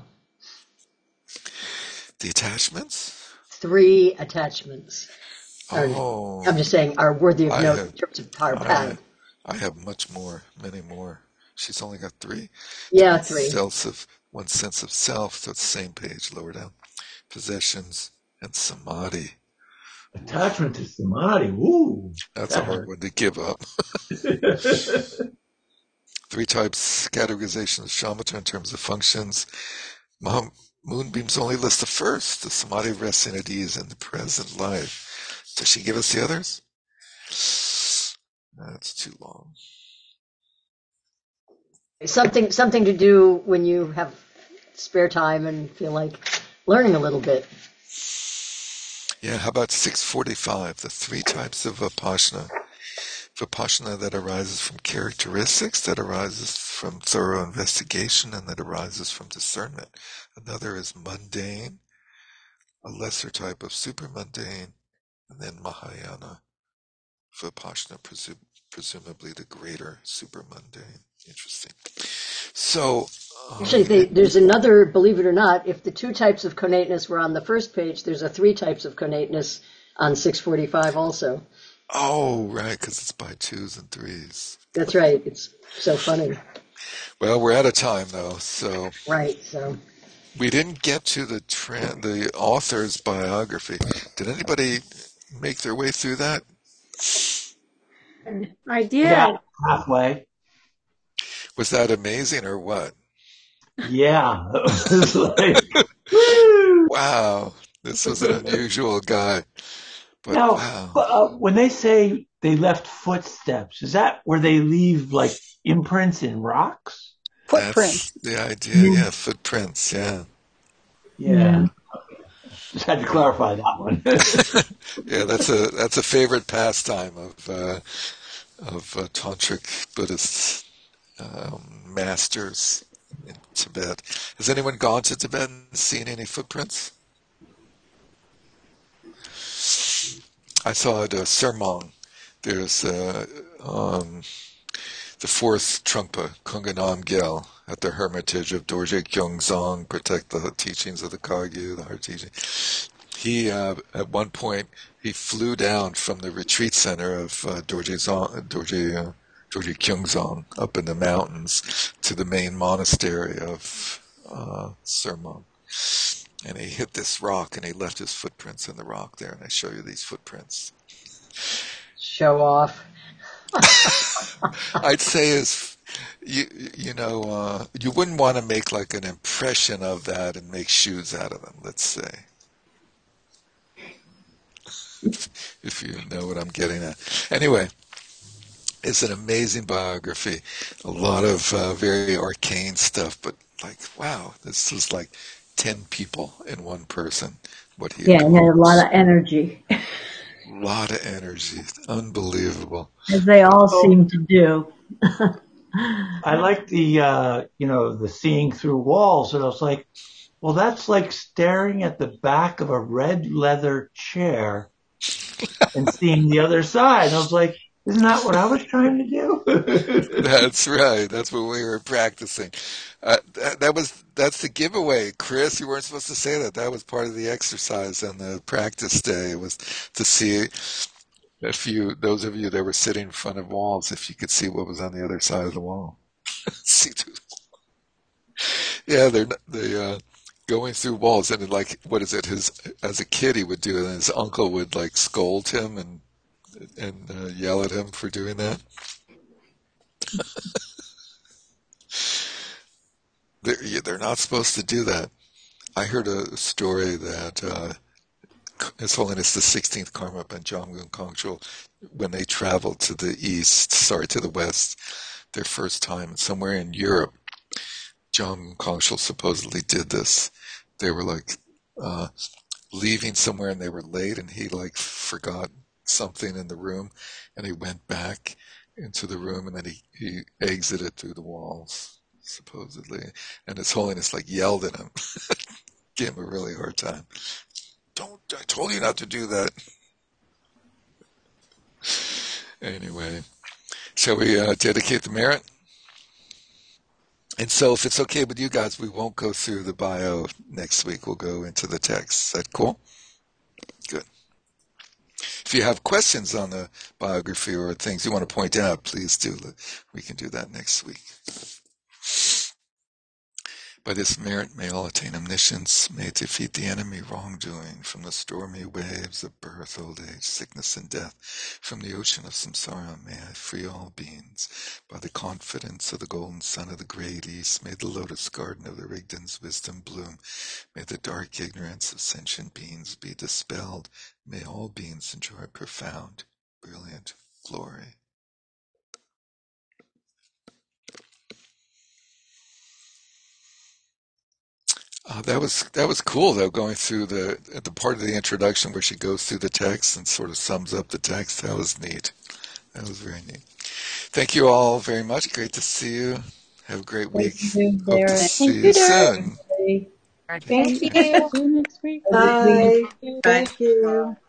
The attachments? Three attachments. Oh. I'm just saying are worthy of I note have, in terms of our path. I, I have much more, many more. She's only got three. Yeah, one three. Sense of, one sense of self, so it's the same page, lower down. Possessions and samadhi. Attachment to samadhi. Woo. That's that a hard hurt. one to give up. Three types, categorization of shamatha in terms of functions. Mom, Moonbeams only lists the first, the samadhi of resting at ease in the present life. Does she give us the others? That's too long. Something, something to do when you have spare time and feel like learning a little bit. Yeah, how about six forty-five, the three types of vipassana. Vipassana that arises from characteristics, that arises from thorough investigation, and that arises from discernment. Another is mundane, a lesser type of supermundane, and then Mahayana Vipassana, presu- presumably the greater supermundane. Interesting. So, um, actually, they, there's another, believe it or not, if the two types of connateness were on the first page, there's a three types of connateness on six forty-five also. Oh, right, because it's by twos and threes. That's right. It's so funny. Well, we're out of time, though, so. Right, so. we didn't get to the tra- the author's biography. Did anybody make their way through that? I I did. got halfway. Was that amazing or what? Yeah. It was like, woo! Wow, this was an unusual guy. But Now, wow. uh, when they say they left footsteps, is that where they leave like imprints in rocks? Footprints. That's the idea, yeah, footprints, yeah. Yeah. Just had to clarify that one. Yeah, that's a that's a favorite pastime of uh, of uh, tantric Buddhist um, masters in Tibet. Has anyone gone to Tibet and seen any footprints? I saw at uh, Sermong. There's uh, um, the fourth Trungpa, Kunga Namgyal, at the hermitage of Dorje Kyongzong, protect the teachings of the Kagyu, the heart teaching. He, uh, at one point, he flew down from the retreat center of uh, Dorje, Zong, Dorje, uh, Dorje Kyongzong up in the mountains to the main monastery of uh, Sermong. And he hit this rock and he left his footprints in the rock there. And I show you these footprints. Show off. I'd say is, you you know, uh, you wouldn't want to make like an impression of that and make shoes out of them, let's say. If you know what I'm getting at. Anyway, it's an amazing biography. A lot of uh, very arcane stuff, but like, wow, this is like ten people in one person. What he Yeah, he had a lot of energy, A lot of energy. Unbelievable. as they all So seem to do. I like the, uh, you know, the seeing through walls. And I was like, well, that's like staring at the back of a red leather chair and seeing the other side. And I was like, isn't that what I was trying to do? That's right. That's what we were practicing. Uh, that, that was that's the giveaway, Chris. You weren't supposed to say that. That was part of the exercise on the practice day. Was to see if you, those of you that were sitting in front of walls, if you could see what was on the other side of the wall. See through the wall. Yeah, they're they uh, going through walls, and like, what is it? His as a kid he would do it, and his uncle would like scold him and and uh, yell at him for doing that. They're, yeah, they're not supposed to do that. I heard a story that uh, His Holiness the sixteenth Karma Panjamgun Kongtrul, when they traveled to the east, sorry, to the west, their first time somewhere in Europe, Jamgun Kongtrul supposedly did this. They were like uh, leaving somewhere and they were late, and he like forgot something in the room, and he went back into the room, and then he, he exited through the walls, supposedly. And His Holiness like yelled at him, gave him a really hard time. Don't, I told you not to do that. Anyway, shall we uh, dedicate the merit? And so if it's okay with you guys, we won't go through the bio next week. We'll go into the text. Is that cool? Good. If you have questions on the biography or things you want to point out, please do. We can do that next week. By this merit may all attain omniscience, may defeat the enemy wrongdoing from the stormy waves of birth, old age, sickness, and death. From the ocean of samsara may I free all beings. By the confidence of the golden sun of the great east, may the lotus garden of the Rigdon's wisdom bloom. May the dark ignorance of sentient beings be dispelled. May all beings enjoy profound, brilliant glory. Uh, that was that was cool though, going through the the part of the introduction where she goes through the text and sort of sums up the text. That was neat. That was very neat. Thank you all very much. Great to see you. Have a great week. Thank you, Hope to Darren. see Thank you you, Darren. soon. Thank you. See you next week. Bye. Thank you.